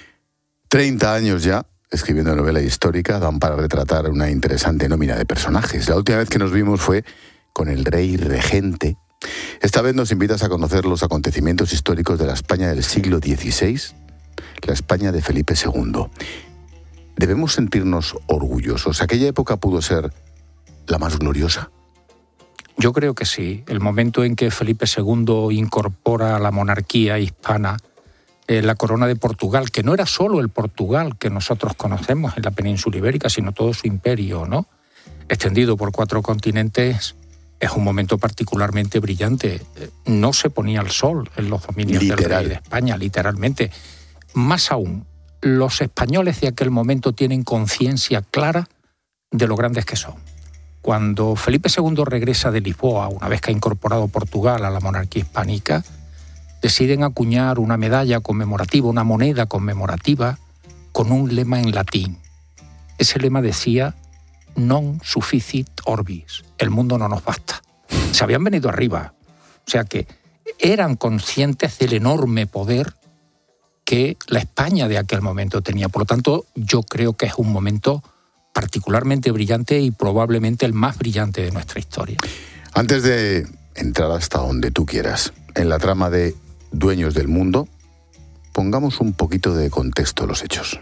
30 años ya escribiendo novela histórica dan para retratar una interesante nómina de personajes. La última vez que nos vimos fue con el rey regente. Esta vez nos invitas a conocer los acontecimientos históricos de la España del siglo XVI, la España de Felipe II. ¿Debemos sentirnos orgullosos? ¿Aquella época pudo ser la más gloriosa? Yo creo que sí. El momento en que Felipe II incorpora a la monarquía hispana la corona de Portugal, que no era solo el Portugal que nosotros conocemos en la península ibérica, sino todo su imperio, ¿no?, extendido por 4 continentes, es un momento particularmente brillante. No se ponía el sol en los dominios del rey de España, literalmente. Más aún, los españoles de aquel momento tienen conciencia clara de lo grandes que son. Cuando Felipe II regresa de Lisboa, una vez que ha incorporado Portugal a la monarquía hispánica, deciden acuñar una medalla conmemorativa, una moneda conmemorativa, con un lema en latín. Ese lema decía non sufficit orbis, el mundo no nos basta. Se habían venido arriba, o sea que eran conscientes del enorme poder que la España de aquel momento tenía. Por lo tanto, yo creo que es un momento particularmente brillante y probablemente el más brillante de nuestra historia. Antes de entrar hasta donde tú quieras, en la trama de Dueños del Mundo, pongamos un poquito de contexto a los hechos.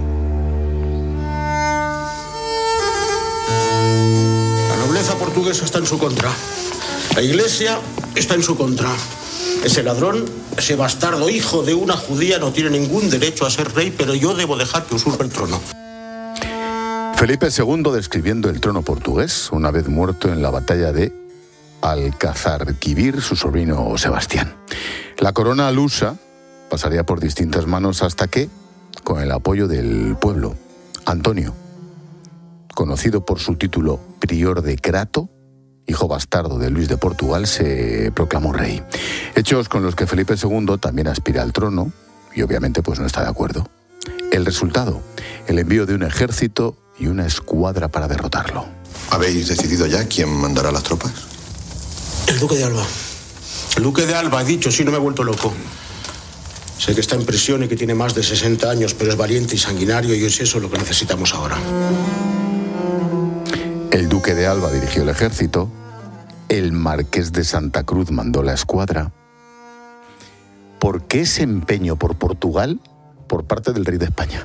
La nobleza portuguesa está en su contra. La Iglesia está en su contra. Ese ladrón, ese bastardo hijo de una judía no tiene ningún derecho a ser rey, pero yo debo dejar que usurpe el trono. Felipe II describiendo el trono portugués, una vez muerto en la batalla de Alcázarquivir, su sobrino Sebastián. La corona lusa pasaría por distintas manos hasta que, con el apoyo del pueblo, Antonio, conocido por su título prior de Crato, hijo bastardo de Luis de Portugal, se proclamó rey. Hechos con los que Felipe II también aspira al trono y obviamente pues no está de acuerdo. El resultado, el envío de un ejército y una escuadra para derrotarlo. ¿Habéis decidido ya quién mandará las tropas? El duque de Alba. El duque de Alba, ha dicho, sí, no me he vuelto loco. Sé que está en prisión y que tiene más de 60 años, pero es valiente y sanguinario y es eso lo que necesitamos ahora. El duque de Alba dirigió el ejército, el marqués de Santa Cruz mandó la escuadra. ¿Por qué ese empeño por Portugal por parte del rey de España?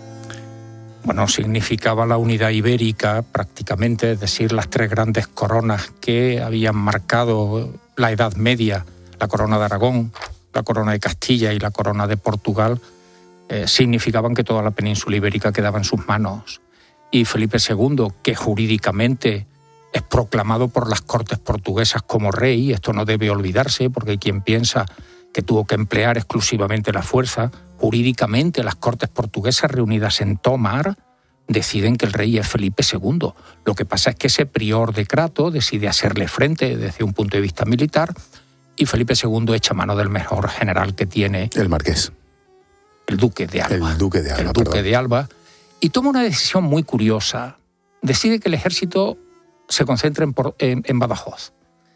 Bueno, significaba la unidad ibérica prácticamente, es decir, las tres grandes coronas que habían marcado la Edad Media, la corona de Aragón, la corona de Castilla y la corona de Portugal, significaban que toda la península ibérica quedaba en sus manos. Y Felipe II, que jurídicamente es proclamado por las Cortes portuguesas como rey, esto no debe olvidarse, porque hay quien piensa que tuvo que emplear exclusivamente la fuerza, jurídicamente las Cortes portuguesas reunidas en Tomar deciden que el rey es Felipe II. Lo que pasa es que ese prior de Crato decide hacerle frente desde un punto de vista militar y Felipe II echa mano del mejor general que tiene. El marqués. El duque de Alba. El duque de Alba, El duque de Alba. Y toma una decisión muy curiosa. Decide que el ejército se concentre en Badajoz.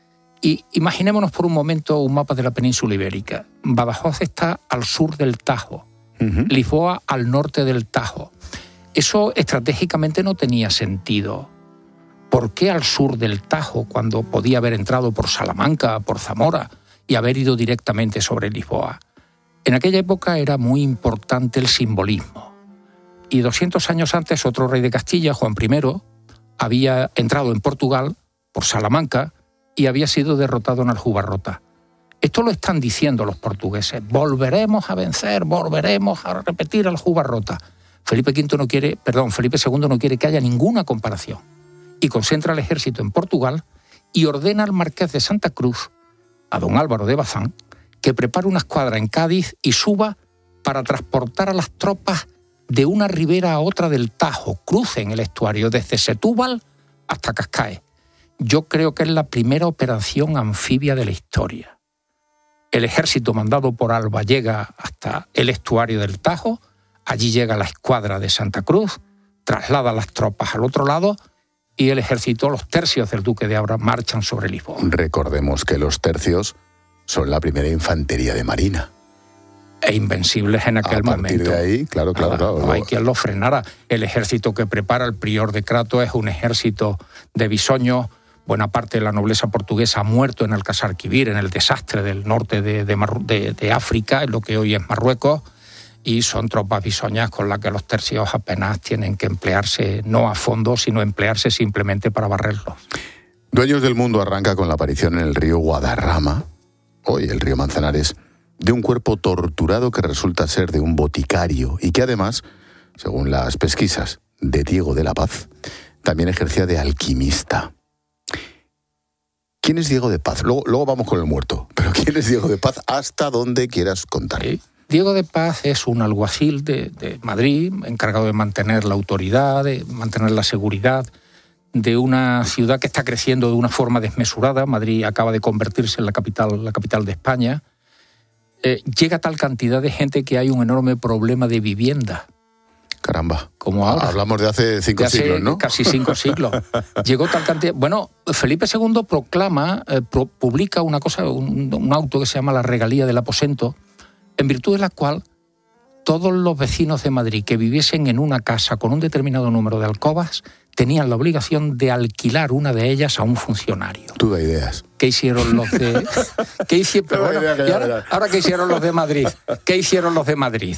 Y imaginémonos por un momento un mapa de la península ibérica. Badajoz está al sur del Tajo, Lisboa al norte del Tajo. Eso estratégicamente no tenía sentido. ¿Por qué al sur del Tajo cuando podía haber entrado por Salamanca, por Zamora y haber ido directamente sobre Lisboa? En aquella época era muy importante el simbolismo. Y 200 años antes otro rey de Castilla, Juan I, había entrado en Portugal por Salamanca y había sido derrotado en Aljubarrota. Esto lo están diciendo los portugueses. Volveremos a vencer, volveremos a repetir Aljubarrota. Felipe II no quiere, Felipe II no quiere que haya ninguna comparación. Y concentra el ejército en Portugal y ordena al marqués de Santa Cruz, a don Álvaro de Bazán, que prepare una escuadra en Cádiz y suba para transportar a las tropas de una ribera a otra del Tajo, crucen el estuario desde Setúbal hasta Cascaes. Yo creo que es la primera operación anfibia de la historia. El ejército mandado por Alba llega hasta el estuario del Tajo, allí llega la escuadra de Santa Cruz, traslada las tropas al otro lado y el ejército, los tercios del duque de Alba, marchan sobre Lisboa. Recordemos que los tercios son la primera infantería de marina. E invencibles en aquel momento. A partir de ahí, claro. No hay quien lo frenara. El ejército que prepara el prior de Crato es un ejército de bisoños. Buena parte de la nobleza portuguesa ha muerto en Alcázarquivir, en el desastre del norte de África, en lo que hoy es Marruecos, y son tropas bisoñas con las que los tercios apenas tienen que emplearse, no a fondo, sino emplearse simplemente para barrerlos. Dueños del Mundo arranca con la aparición en el río Guadarrama, hoy el río Manzanares, de un cuerpo torturado que resulta ser de un boticario y que además, según las pesquisas de Diego de la Paz, también ejercía de alquimista. ¿Quién es Diego de Paz? Luego vamos con el muerto, pero ¿quién es Diego de Paz hasta donde quieras contar? Sí. Diego de Paz es un alguacil de Madrid, encargado de mantener la autoridad, de mantener la seguridad de una ciudad que está creciendo de una forma desmesurada. Madrid acaba de convertirse en la capital de España. Llega tal cantidad de gente que hay un enorme problema de vivienda. Caramba. Como ahora. Hablamos de hace 5 siglos, ¿no? Casi 5 siglos. Llegó tal cantidad. Bueno, Felipe II publica una cosa, un auto que se llama la Regalía del Aposento, en virtud de la cual todos los vecinos de Madrid que viviesen en una casa con un determinado número de alcobas tenían la obligación de alquilar una de ellas a un funcionario. Tú da ideas. ¿Qué hicieron los de...? Ahora, ¿qué hicieron los de Madrid? ¿Qué hicieron los de Madrid?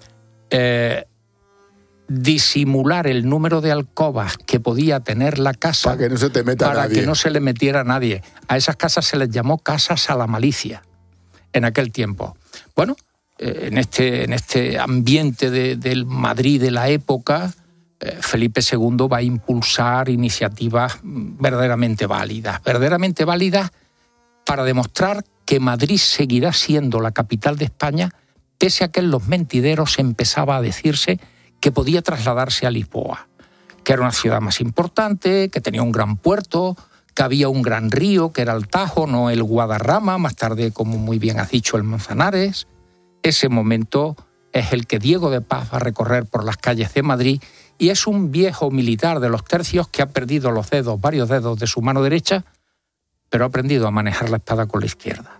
Disimular el número de alcobas que podía tener la casa para que no se te meta para nadie. Que no se le metiera a nadie. A esas casas se les llamó casas a la malicia en aquel tiempo. Bueno, en este ambiente del Madrid de la época, Felipe II va a impulsar iniciativas verdaderamente válidas para demostrar que Madrid seguirá siendo la capital de España, pese a que en los mentideros empezaba a decirse que podía trasladarse a Lisboa, que era una ciudad más importante, que tenía un gran puerto, que había un gran río, que era el Tajo, no el Guadarrama, más tarde, como muy bien has dicho, el Manzanares. Ese momento es el que Diego de Paz va a recorrer por las calles de Madrid, y es un viejo militar de los tercios que ha perdido los dedos, varios dedos de su mano derecha, pero ha aprendido a manejar la espada con la izquierda.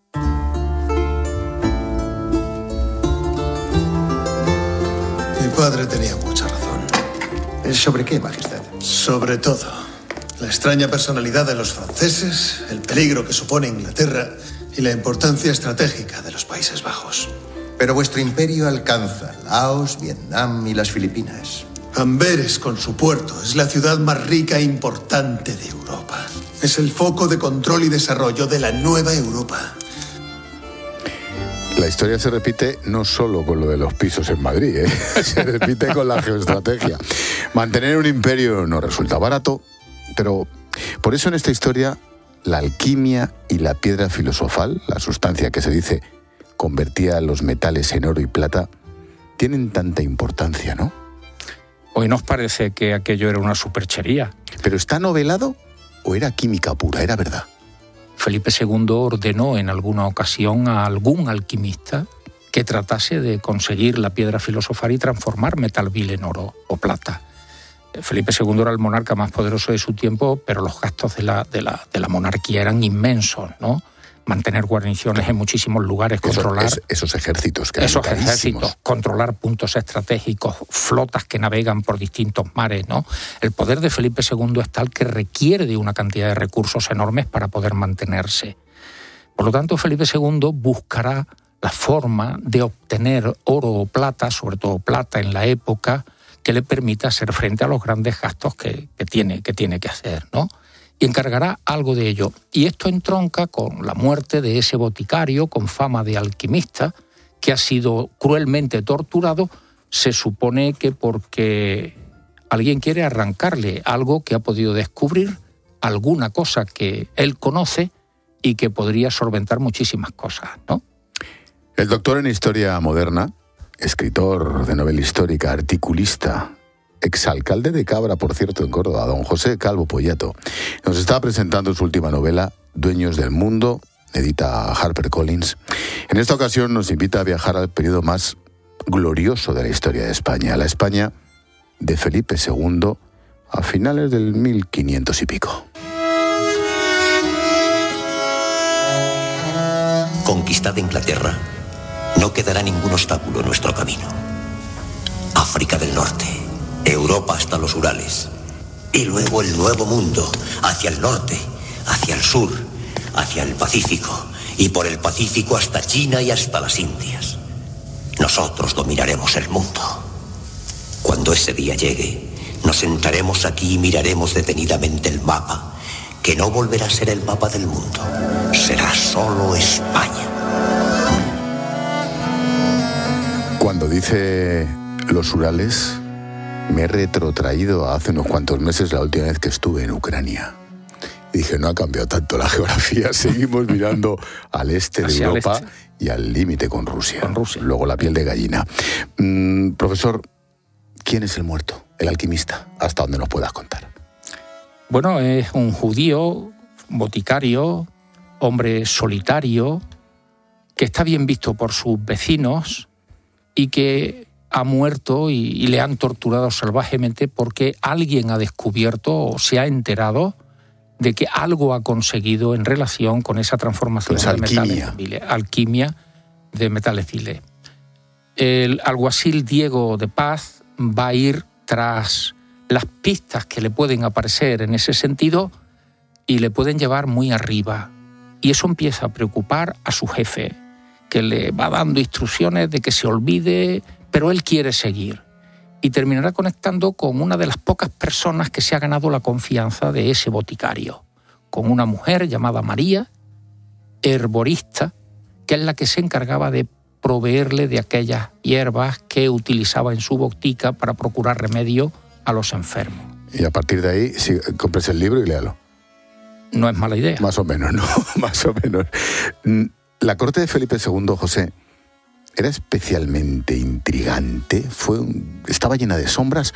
Mi padre tenía mucha razón. ¿Sobre qué, Majestad? Sobre todo, la extraña personalidad de los franceses, el peligro que supone Inglaterra y la importancia estratégica de los Países Bajos. Pero vuestro imperio alcanza Laos, Vietnam y las Filipinas. Amberes, con su puerto, es la ciudad más rica e importante de Europa. Es el foco de control y desarrollo de la nueva Europa. La historia se repite no solo con lo de los pisos en Madrid, se repite con la geoestrategia. Mantener un imperio no resulta barato, pero por eso en esta historia la alquimia y la piedra filosofal, la sustancia que se dice convertía los metales en oro y plata, tienen tanta importancia, ¿no? Hoy nos parece que aquello era una superchería. ¿Pero está novelado o era química pura, era verdad? Felipe II ordenó en alguna ocasión a algún alquimista que tratase de conseguir la piedra filosofal y transformar metal vil en oro o plata. Felipe II era el monarca más poderoso de su tiempo, pero los gastos de la monarquía eran inmensos, ¿no? Mantener guarniciones en muchísimos lugares, controlar... Esos ejércitos que eran esos carísimos. Ejércitos, controlar puntos estratégicos, flotas que navegan por distintos mares, ¿no? El poder de Felipe II es tal que requiere de una cantidad de recursos enormes para poder mantenerse. Por lo tanto, Felipe II buscará la forma de obtener oro o plata, sobre todo plata en la época, que le permita hacer frente a los grandes gastos que tiene que hacer, ¿no? Y encargará algo de ello. Y esto entronca con la muerte de ese boticario con fama de alquimista que ha sido cruelmente torturado, se supone que porque alguien quiere arrancarle algo que ha podido descubrir, alguna cosa que él conoce y que podría solventar muchísimas cosas, ¿no? El doctor en Historia Moderna, escritor de novela histórica, articulista, exalcalde de Cabra, por cierto, en Córdoba, don José Calvo Pollato, nos está presentando su última novela, Dueños del Mundo, edita HarperCollins. En esta ocasión nos invita a viajar al periodo más glorioso de la historia de España, la España de Felipe II a finales del 1500 y pico. Conquistada Inglaterra, no quedará ningún obstáculo en nuestro camino. África del Norte, Europa hasta los Urales, y luego el Nuevo Mundo, hacia el norte, hacia el sur, hacia el Pacífico, y por el Pacífico hasta China y hasta las Indias. Nosotros dominaremos el mundo. Cuando ese día llegue, nos sentaremos aquí y miraremos detenidamente el mapa, que no volverá a ser el mapa del mundo, será solo España. Cuando dice los Urales, me he retrotraído a hace unos cuantos meses, la última vez que estuve en Ucrania. Dije, no ha cambiado tanto la geografía, seguimos mirando al este de Europa y al límite con Rusia. Luego la piel de gallina. Profesor, ¿quién es el muerto? El alquimista, hasta donde nos puedas contar. Bueno, es un judío, boticario, hombre solitario, que está bien visto por sus vecinos y que ha muerto y le han torturado salvajemente porque alguien ha descubierto o se ha enterado de que algo ha conseguido en relación con esa transformación de metales viles, alquimia de metales viles. El alguacil Diego de Paz va a ir tras las pistas que le pueden aparecer en ese sentido y le pueden llevar muy arriba. Y eso empieza a preocupar a su jefe, que le va dando instrucciones de que se olvide, pero él quiere seguir. Y terminará conectando con una de las pocas personas que se ha ganado la confianza de ese boticario, con una mujer llamada María, herborista, que es la que se encargaba de proveerle de aquellas hierbas que utilizaba en su botica para procurar remedio a los enfermos. Y a partir de ahí, sí, compres el libro y léalo. No es mala idea. Más o menos, ¿no? Más o menos. La corte de Felipe II, José, ¿era especialmente intrigante? ¿Estaba llena de sombras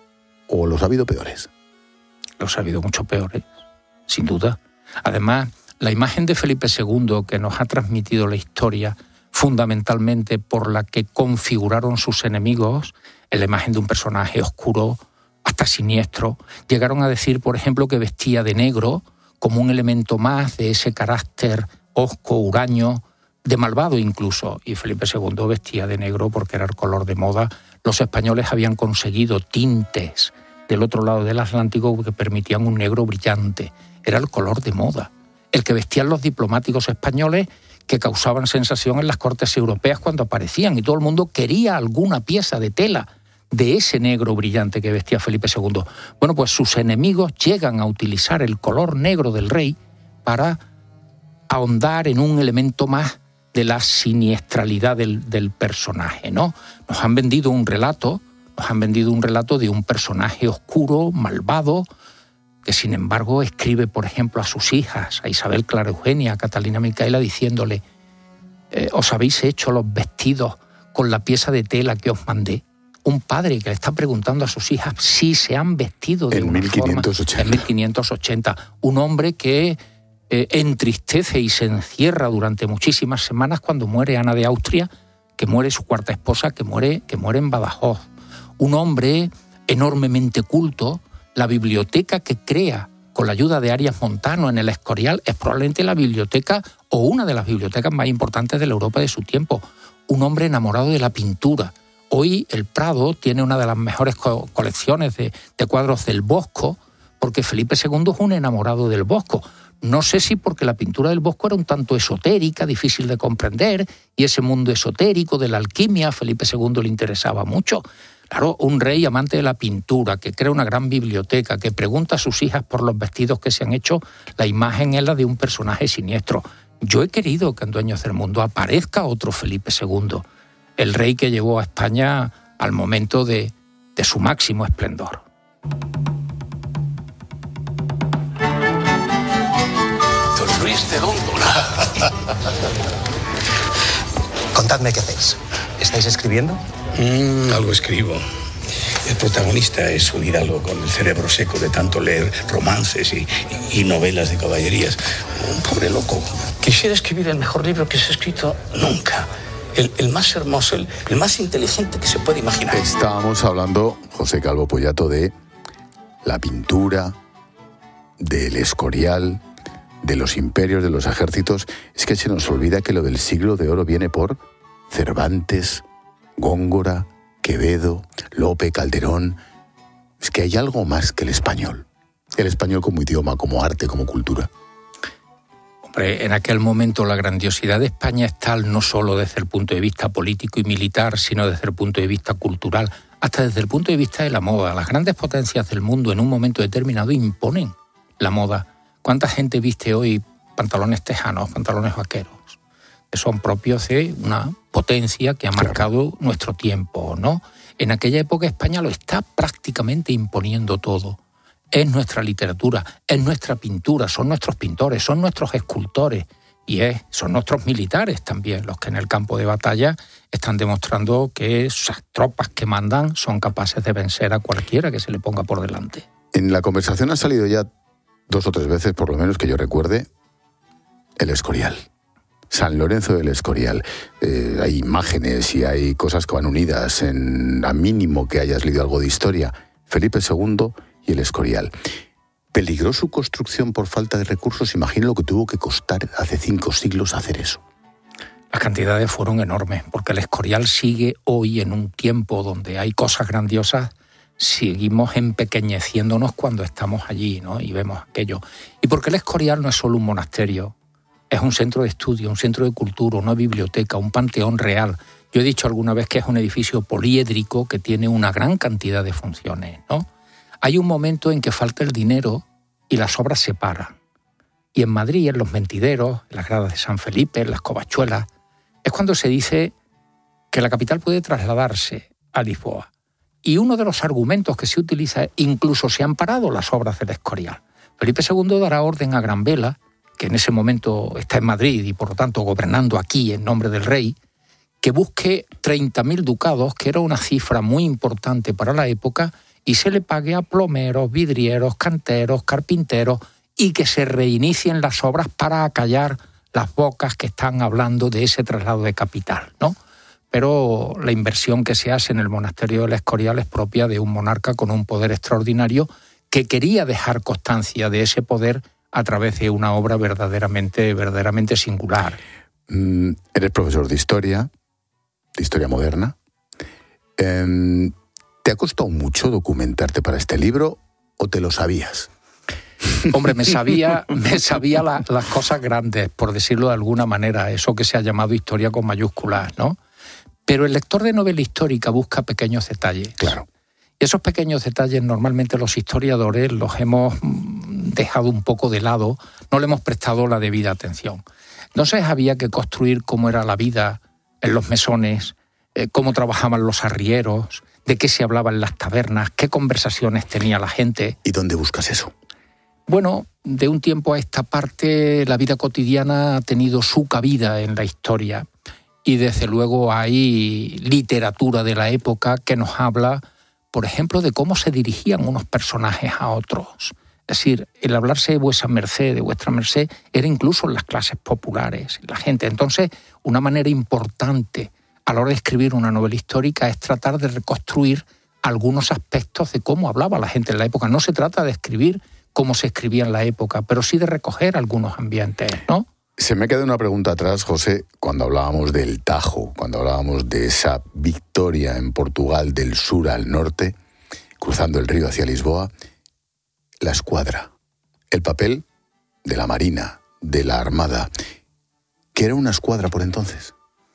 o los ha habido peores? Los ha habido mucho peores, sin duda. Además, la imagen de Felipe II que nos ha transmitido la historia, fundamentalmente por la que configuraron sus enemigos, es la imagen de un personaje oscuro, hasta siniestro. Llegaron a decir, por ejemplo, que vestía de negro como un elemento más de ese carácter hosco, huraño, de malvado incluso. Y Felipe II vestía de negro porque era el color de moda. Los españoles habían conseguido tintes del otro lado del Atlántico que permitían un negro brillante. Era el color de moda. El que vestían los diplomáticos españoles, que causaban sensación en las cortes europeas cuando aparecían, y todo el mundo quería alguna pieza de tela de ese negro brillante que vestía Felipe II. Bueno, pues sus enemigos llegan a utilizar el color negro del rey para ahondar en un elemento más de la siniestralidad del personaje, ¿no? Nos han vendido un relato de un personaje oscuro, malvado, que sin embargo escribe, por ejemplo, a sus hijas, a Isabel Clara Eugenia, a Catalina Micaela, diciéndole: ¿os habéis hecho los vestidos con la pieza de tela que os mandé? Un padre que le está preguntando a sus hijas si se han vestido de una forma. En 1580. Un hombre que entristece y se encierra durante muchísimas semanas cuando muere Ana de Austria, que muere su cuarta esposa, que muere en Badajoz. Un hombre enormemente culto. La biblioteca que crea con la ayuda de Arias Montano en el Escorial es probablemente la biblioteca o una de las bibliotecas más importantes de la Europa de su tiempo. Un hombre enamorado de la pintura. Hoy el Prado tiene una de las mejores colecciones de cuadros del Bosco, porque Felipe II es un enamorado del Bosco. No sé si porque la pintura del Bosco era un tanto esotérica, difícil de comprender, y ese mundo esotérico de la alquimia a Felipe II le interesaba mucho. Claro, un rey amante de la pintura, que crea una gran biblioteca, que pregunta a sus hijas por los vestidos que se han hecho, la imagen es la de un personaje siniestro. Yo he querido que en Dueños del Mundo aparezca otro Felipe II, el rey que llevó a España al momento de su máximo esplendor. Don Luis de Góngora. Contadme qué hacéis. ¿Estáis escribiendo? Algo escribo. El protagonista es un hidalgo con el cerebro seco de tanto leer romances y novelas de caballerías. Un pobre loco. Quisiera escribir el mejor libro que se ha escrito nunca. El más hermoso, el más inteligente que se puede imaginar. Estábamos hablando, José Calvo Pollato, de la pintura, del Escorial, de los imperios, de los ejércitos. Es que se nos olvida que lo del siglo de oro viene por Cervantes, Góngora, Quevedo, Lope, Calderón. Es que hay algo más que el español. El español como idioma, como arte, como cultura. Hombre, en aquel momento la grandiosidad de España es tal no solo desde el punto de vista político y militar, sino desde el punto de vista cultural, hasta desde el punto de vista de la moda. Las grandes potencias del mundo en un momento determinado imponen la moda. ¿Cuánta gente viste hoy pantalones tejanos, pantalones vaqueros? Que son propios de una potencia que ha marcado nuestro tiempo, ¿no? En aquella época España lo está prácticamente imponiendo todo. es nuestra literatura, es nuestra pintura, son nuestros pintores, son nuestros escultores y son nuestros militares también los que en el campo de batalla están demostrando que esas tropas que mandan son capaces de vencer a cualquiera que se le ponga por delante. En la conversación ha salido ya 2 o 3 veces, por lo menos que yo recuerde, el Escorial. San Lorenzo del Escorial. Hay imágenes y hay cosas que van unidas, a mínimo que hayas leído algo de historia. Felipe II y el Escorial. ¿Peligró su construcción por falta de recursos? Imagino lo que tuvo que costar hace 5 siglos hacer eso. Las cantidades fueron enormes, porque el Escorial sigue hoy en un tiempo donde hay cosas grandiosas, seguimos empequeñeciéndonos cuando estamos allí, ¿no? Y vemos aquello. Y porque el Escorial no es solo un monasterio, es un centro de estudio, un centro de cultura, una biblioteca, un panteón real. Yo he dicho alguna vez que es un edificio poliédrico que tiene una gran cantidad de funciones, ¿no? Hay un momento en que falta el dinero y las obras se paran. Y en Madrid, en los Mentideros, en las gradas de San Felipe, en las Covachuelas, es cuando se dice que la capital puede trasladarse a Lisboa. Y uno de los argumentos que se utiliza es incluso se han parado las obras del Escorial. Felipe II dará orden a Gran Vela, que en ese momento está en Madrid y por lo tanto gobernando aquí en nombre del rey, que busque 30.000 ducados, que era una cifra muy importante para la época, y se le pague a plomeros, vidrieros, canteros, carpinteros, y que se reinicien las obras para acallar las bocas que están hablando de ese traslado de capital, ¿no? Pero la inversión que se hace en el monasterio del Escorial es propia de un monarca con un poder extraordinario que quería dejar constancia de ese poder a través de una obra verdaderamente singular. Eres profesor de historia moderna. ¿Te ha costado mucho documentarte para este libro o te lo sabías? Hombre, me sabía las cosas grandes, por decirlo de alguna manera, eso que se ha llamado historia con mayúsculas, ¿no? Pero el lector de novela histórica busca pequeños detalles. Claro. Y esos pequeños detalles normalmente los historiadores los hemos dejado un poco de lado, no le hemos prestado la debida atención. Entonces había que construir cómo era la vida en los mesones, cómo trabajaban los arrieros, de qué se hablaba en las tabernas, qué conversaciones tenía la gente. ¿Y dónde buscas eso? Bueno, de un tiempo a esta parte la vida cotidiana ha tenido su cabida en la historia y desde luego hay literatura de la época que nos habla, por ejemplo, de cómo se dirigían unos personajes a otros. Es decir, el hablarse de vuestra merced, era incluso en las clases populares, la gente. Entonces, una manera importante a la hora de escribir una novela histórica es tratar de reconstruir algunos aspectos de cómo hablaba la gente en la época. No se trata de escribir cómo se escribía en la época, pero sí de recoger algunos ambientes, ¿no? Se me queda una pregunta atrás, José, cuando hablábamos del Tajo, cuando hablábamos de esa victoria en Portugal del sur al norte, cruzando el río hacia Lisboa, la escuadra, el papel de la Marina, de la Armada. ¿Qué era una escuadra por entonces?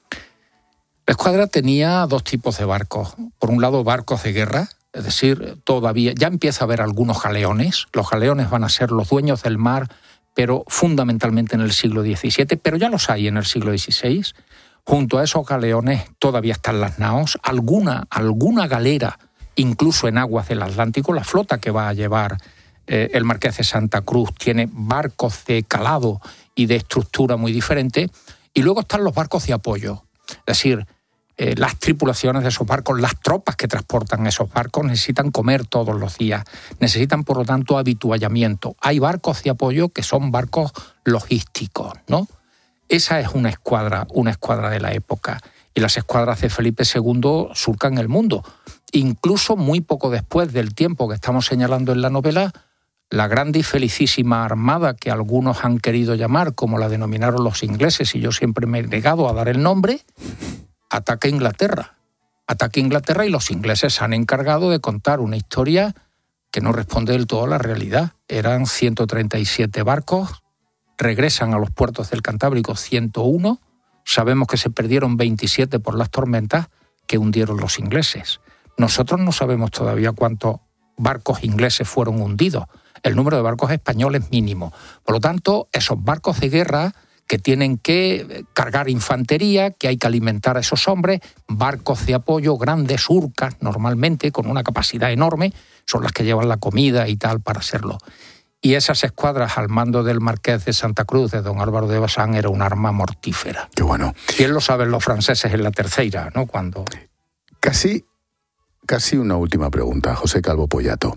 La escuadra tenía 2 tipos de barcos. Por un lado, barcos de guerra, es decir, todavía ya empieza a haber algunos galeones. Los galeones van a ser los dueños del mar, pero fundamentalmente en el siglo XVII, pero ya los hay en el siglo XVI. Junto a esos galeones todavía están las naos, alguna galera, incluso en aguas del Atlántico. La flota que va a llevar el Marqués de Santa Cruz tiene barcos de calado y de estructura muy diferente. Y luego están los barcos de apoyo, es decir, las tripulaciones de esos barcos, las tropas que transportan esos barcos necesitan comer todos los días, necesitan por lo tanto habituallamiento. Hay barcos de apoyo que son barcos logísticos, ¿no? Esa es una escuadra de la época. Y las escuadras de Felipe II surcan el mundo. Incluso muy poco después del tiempo que estamos señalando en la novela, la grande y felicísima armada que algunos han querido llamar, como la denominaron los ingleses, y yo siempre me he negado a dar el nombre, ataca Inglaterra y los ingleses se han encargado de contar una historia que no responde del todo a la realidad. Eran 137 barcos, regresan a los puertos del Cantábrico 101, sabemos que se perdieron 27 por las tormentas que hundieron los ingleses. Nosotros no sabemos todavía cuántos barcos ingleses fueron hundidos. El número de barcos españoles es mínimo. Por lo tanto, esos barcos de guerra que tienen que cargar infantería, que hay que alimentar a esos hombres, barcos de apoyo, grandes urcas normalmente, con una capacidad enorme, son las que llevan la comida y tal para hacerlo. Y esas escuadras al mando del marqués de Santa Cruz, de don Álvaro de Bazán, era un arma mortífera. Qué bueno. Bien lo saben los franceses en la Terceira, ¿no? Cuando... Casi una última pregunta, José Calvo Pollato.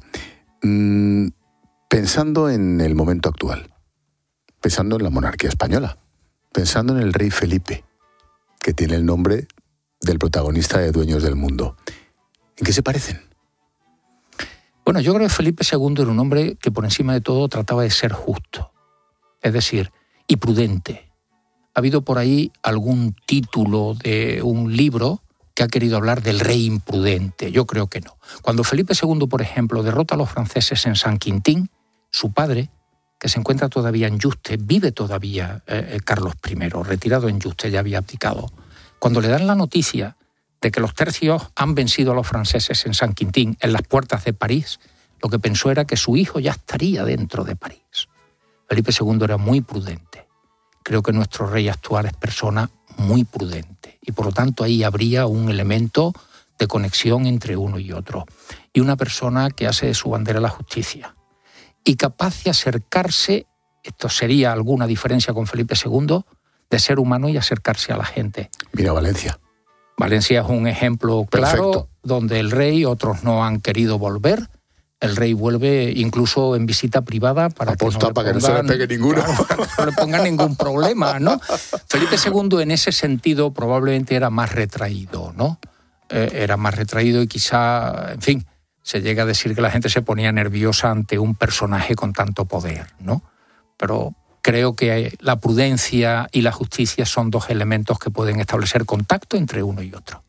Pensando en el momento actual, pensando en la monarquía española, pensando en el rey Felipe, que tiene el nombre del protagonista de Dueños del Mundo, ¿en qué se parecen? Bueno, yo creo que Felipe II era un hombre que por encima de todo trataba de ser justo, es decir, y prudente. Ha habido por ahí algún título de un libro que ha querido hablar del rey imprudente. Yo creo que no. Cuando Felipe II, por ejemplo, derrota a los franceses en San Quintín, su padre, que se encuentra todavía en Yuste, vive todavía Carlos I, retirado en Yuste, ya había abdicado. Cuando le dan la noticia de que los tercios han vencido a los franceses en San Quintín, en las puertas de París, lo que pensó era que su hijo ya estaría dentro de París. Felipe II era muy prudente. Creo que nuestro rey actual es persona muy prudente y por lo tanto ahí habría un elemento de conexión entre uno y otro. Y una persona que hace de su bandera la justicia y capaz de acercarse, esto sería alguna diferencia con Felipe II, de ser humano y acercarse a la gente. Mira Valencia. Valencia es un ejemplo claro. Perfecto. Donde el rey, otros no han querido volver. El rey vuelve incluso en visita privada para que no se le pegue ninguno. Claro, para que no le pongan ningún problema, ¿no? Felipe II en ese sentido probablemente era más retraído, ¿no? Era más retraído y quizá, en fin, se llega a decir que la gente se ponía nerviosa ante un personaje con tanto poder, ¿no? Pero creo que la prudencia y la justicia son dos elementos que pueden establecer contacto entre uno y otro.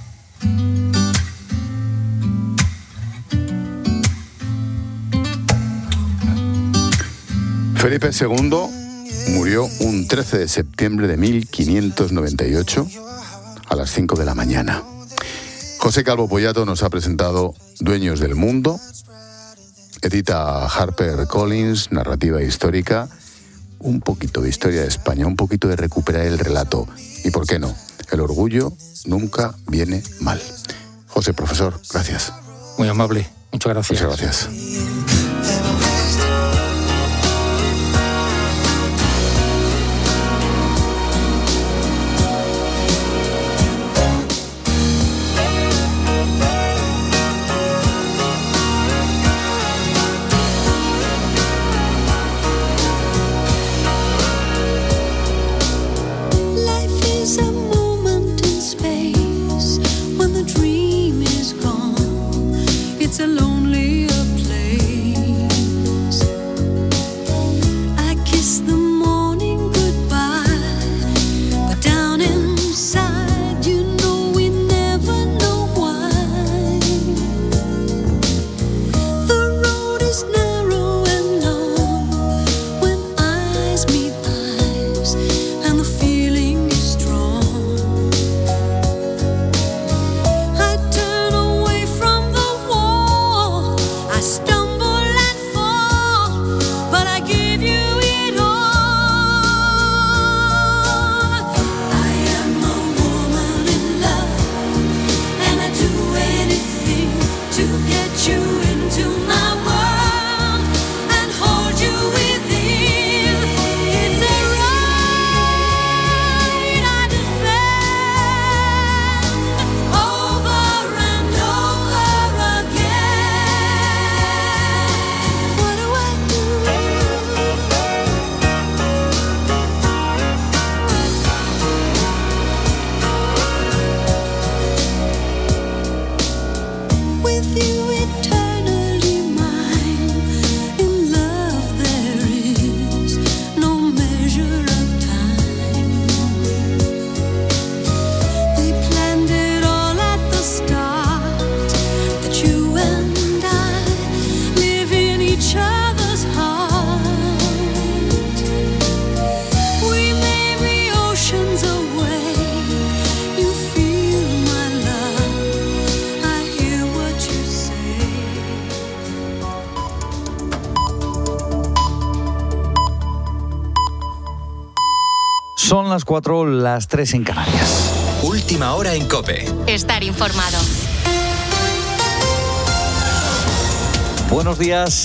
Felipe II murió un 13 de septiembre de 1598 a las 5 de la mañana. José Calvo Pollato nos ha presentado Dueños del Mundo, edita HarperCollins, narrativa histórica, un poquito de historia de España, un poquito de recuperar el relato. Y por qué no, el orgullo nunca viene mal. José, profesor, gracias. Muy amable, muchas gracias. Muchas gracias. Son las 4, las 3 en Canarias. Última hora en COPE. Estar informado. Buenos días.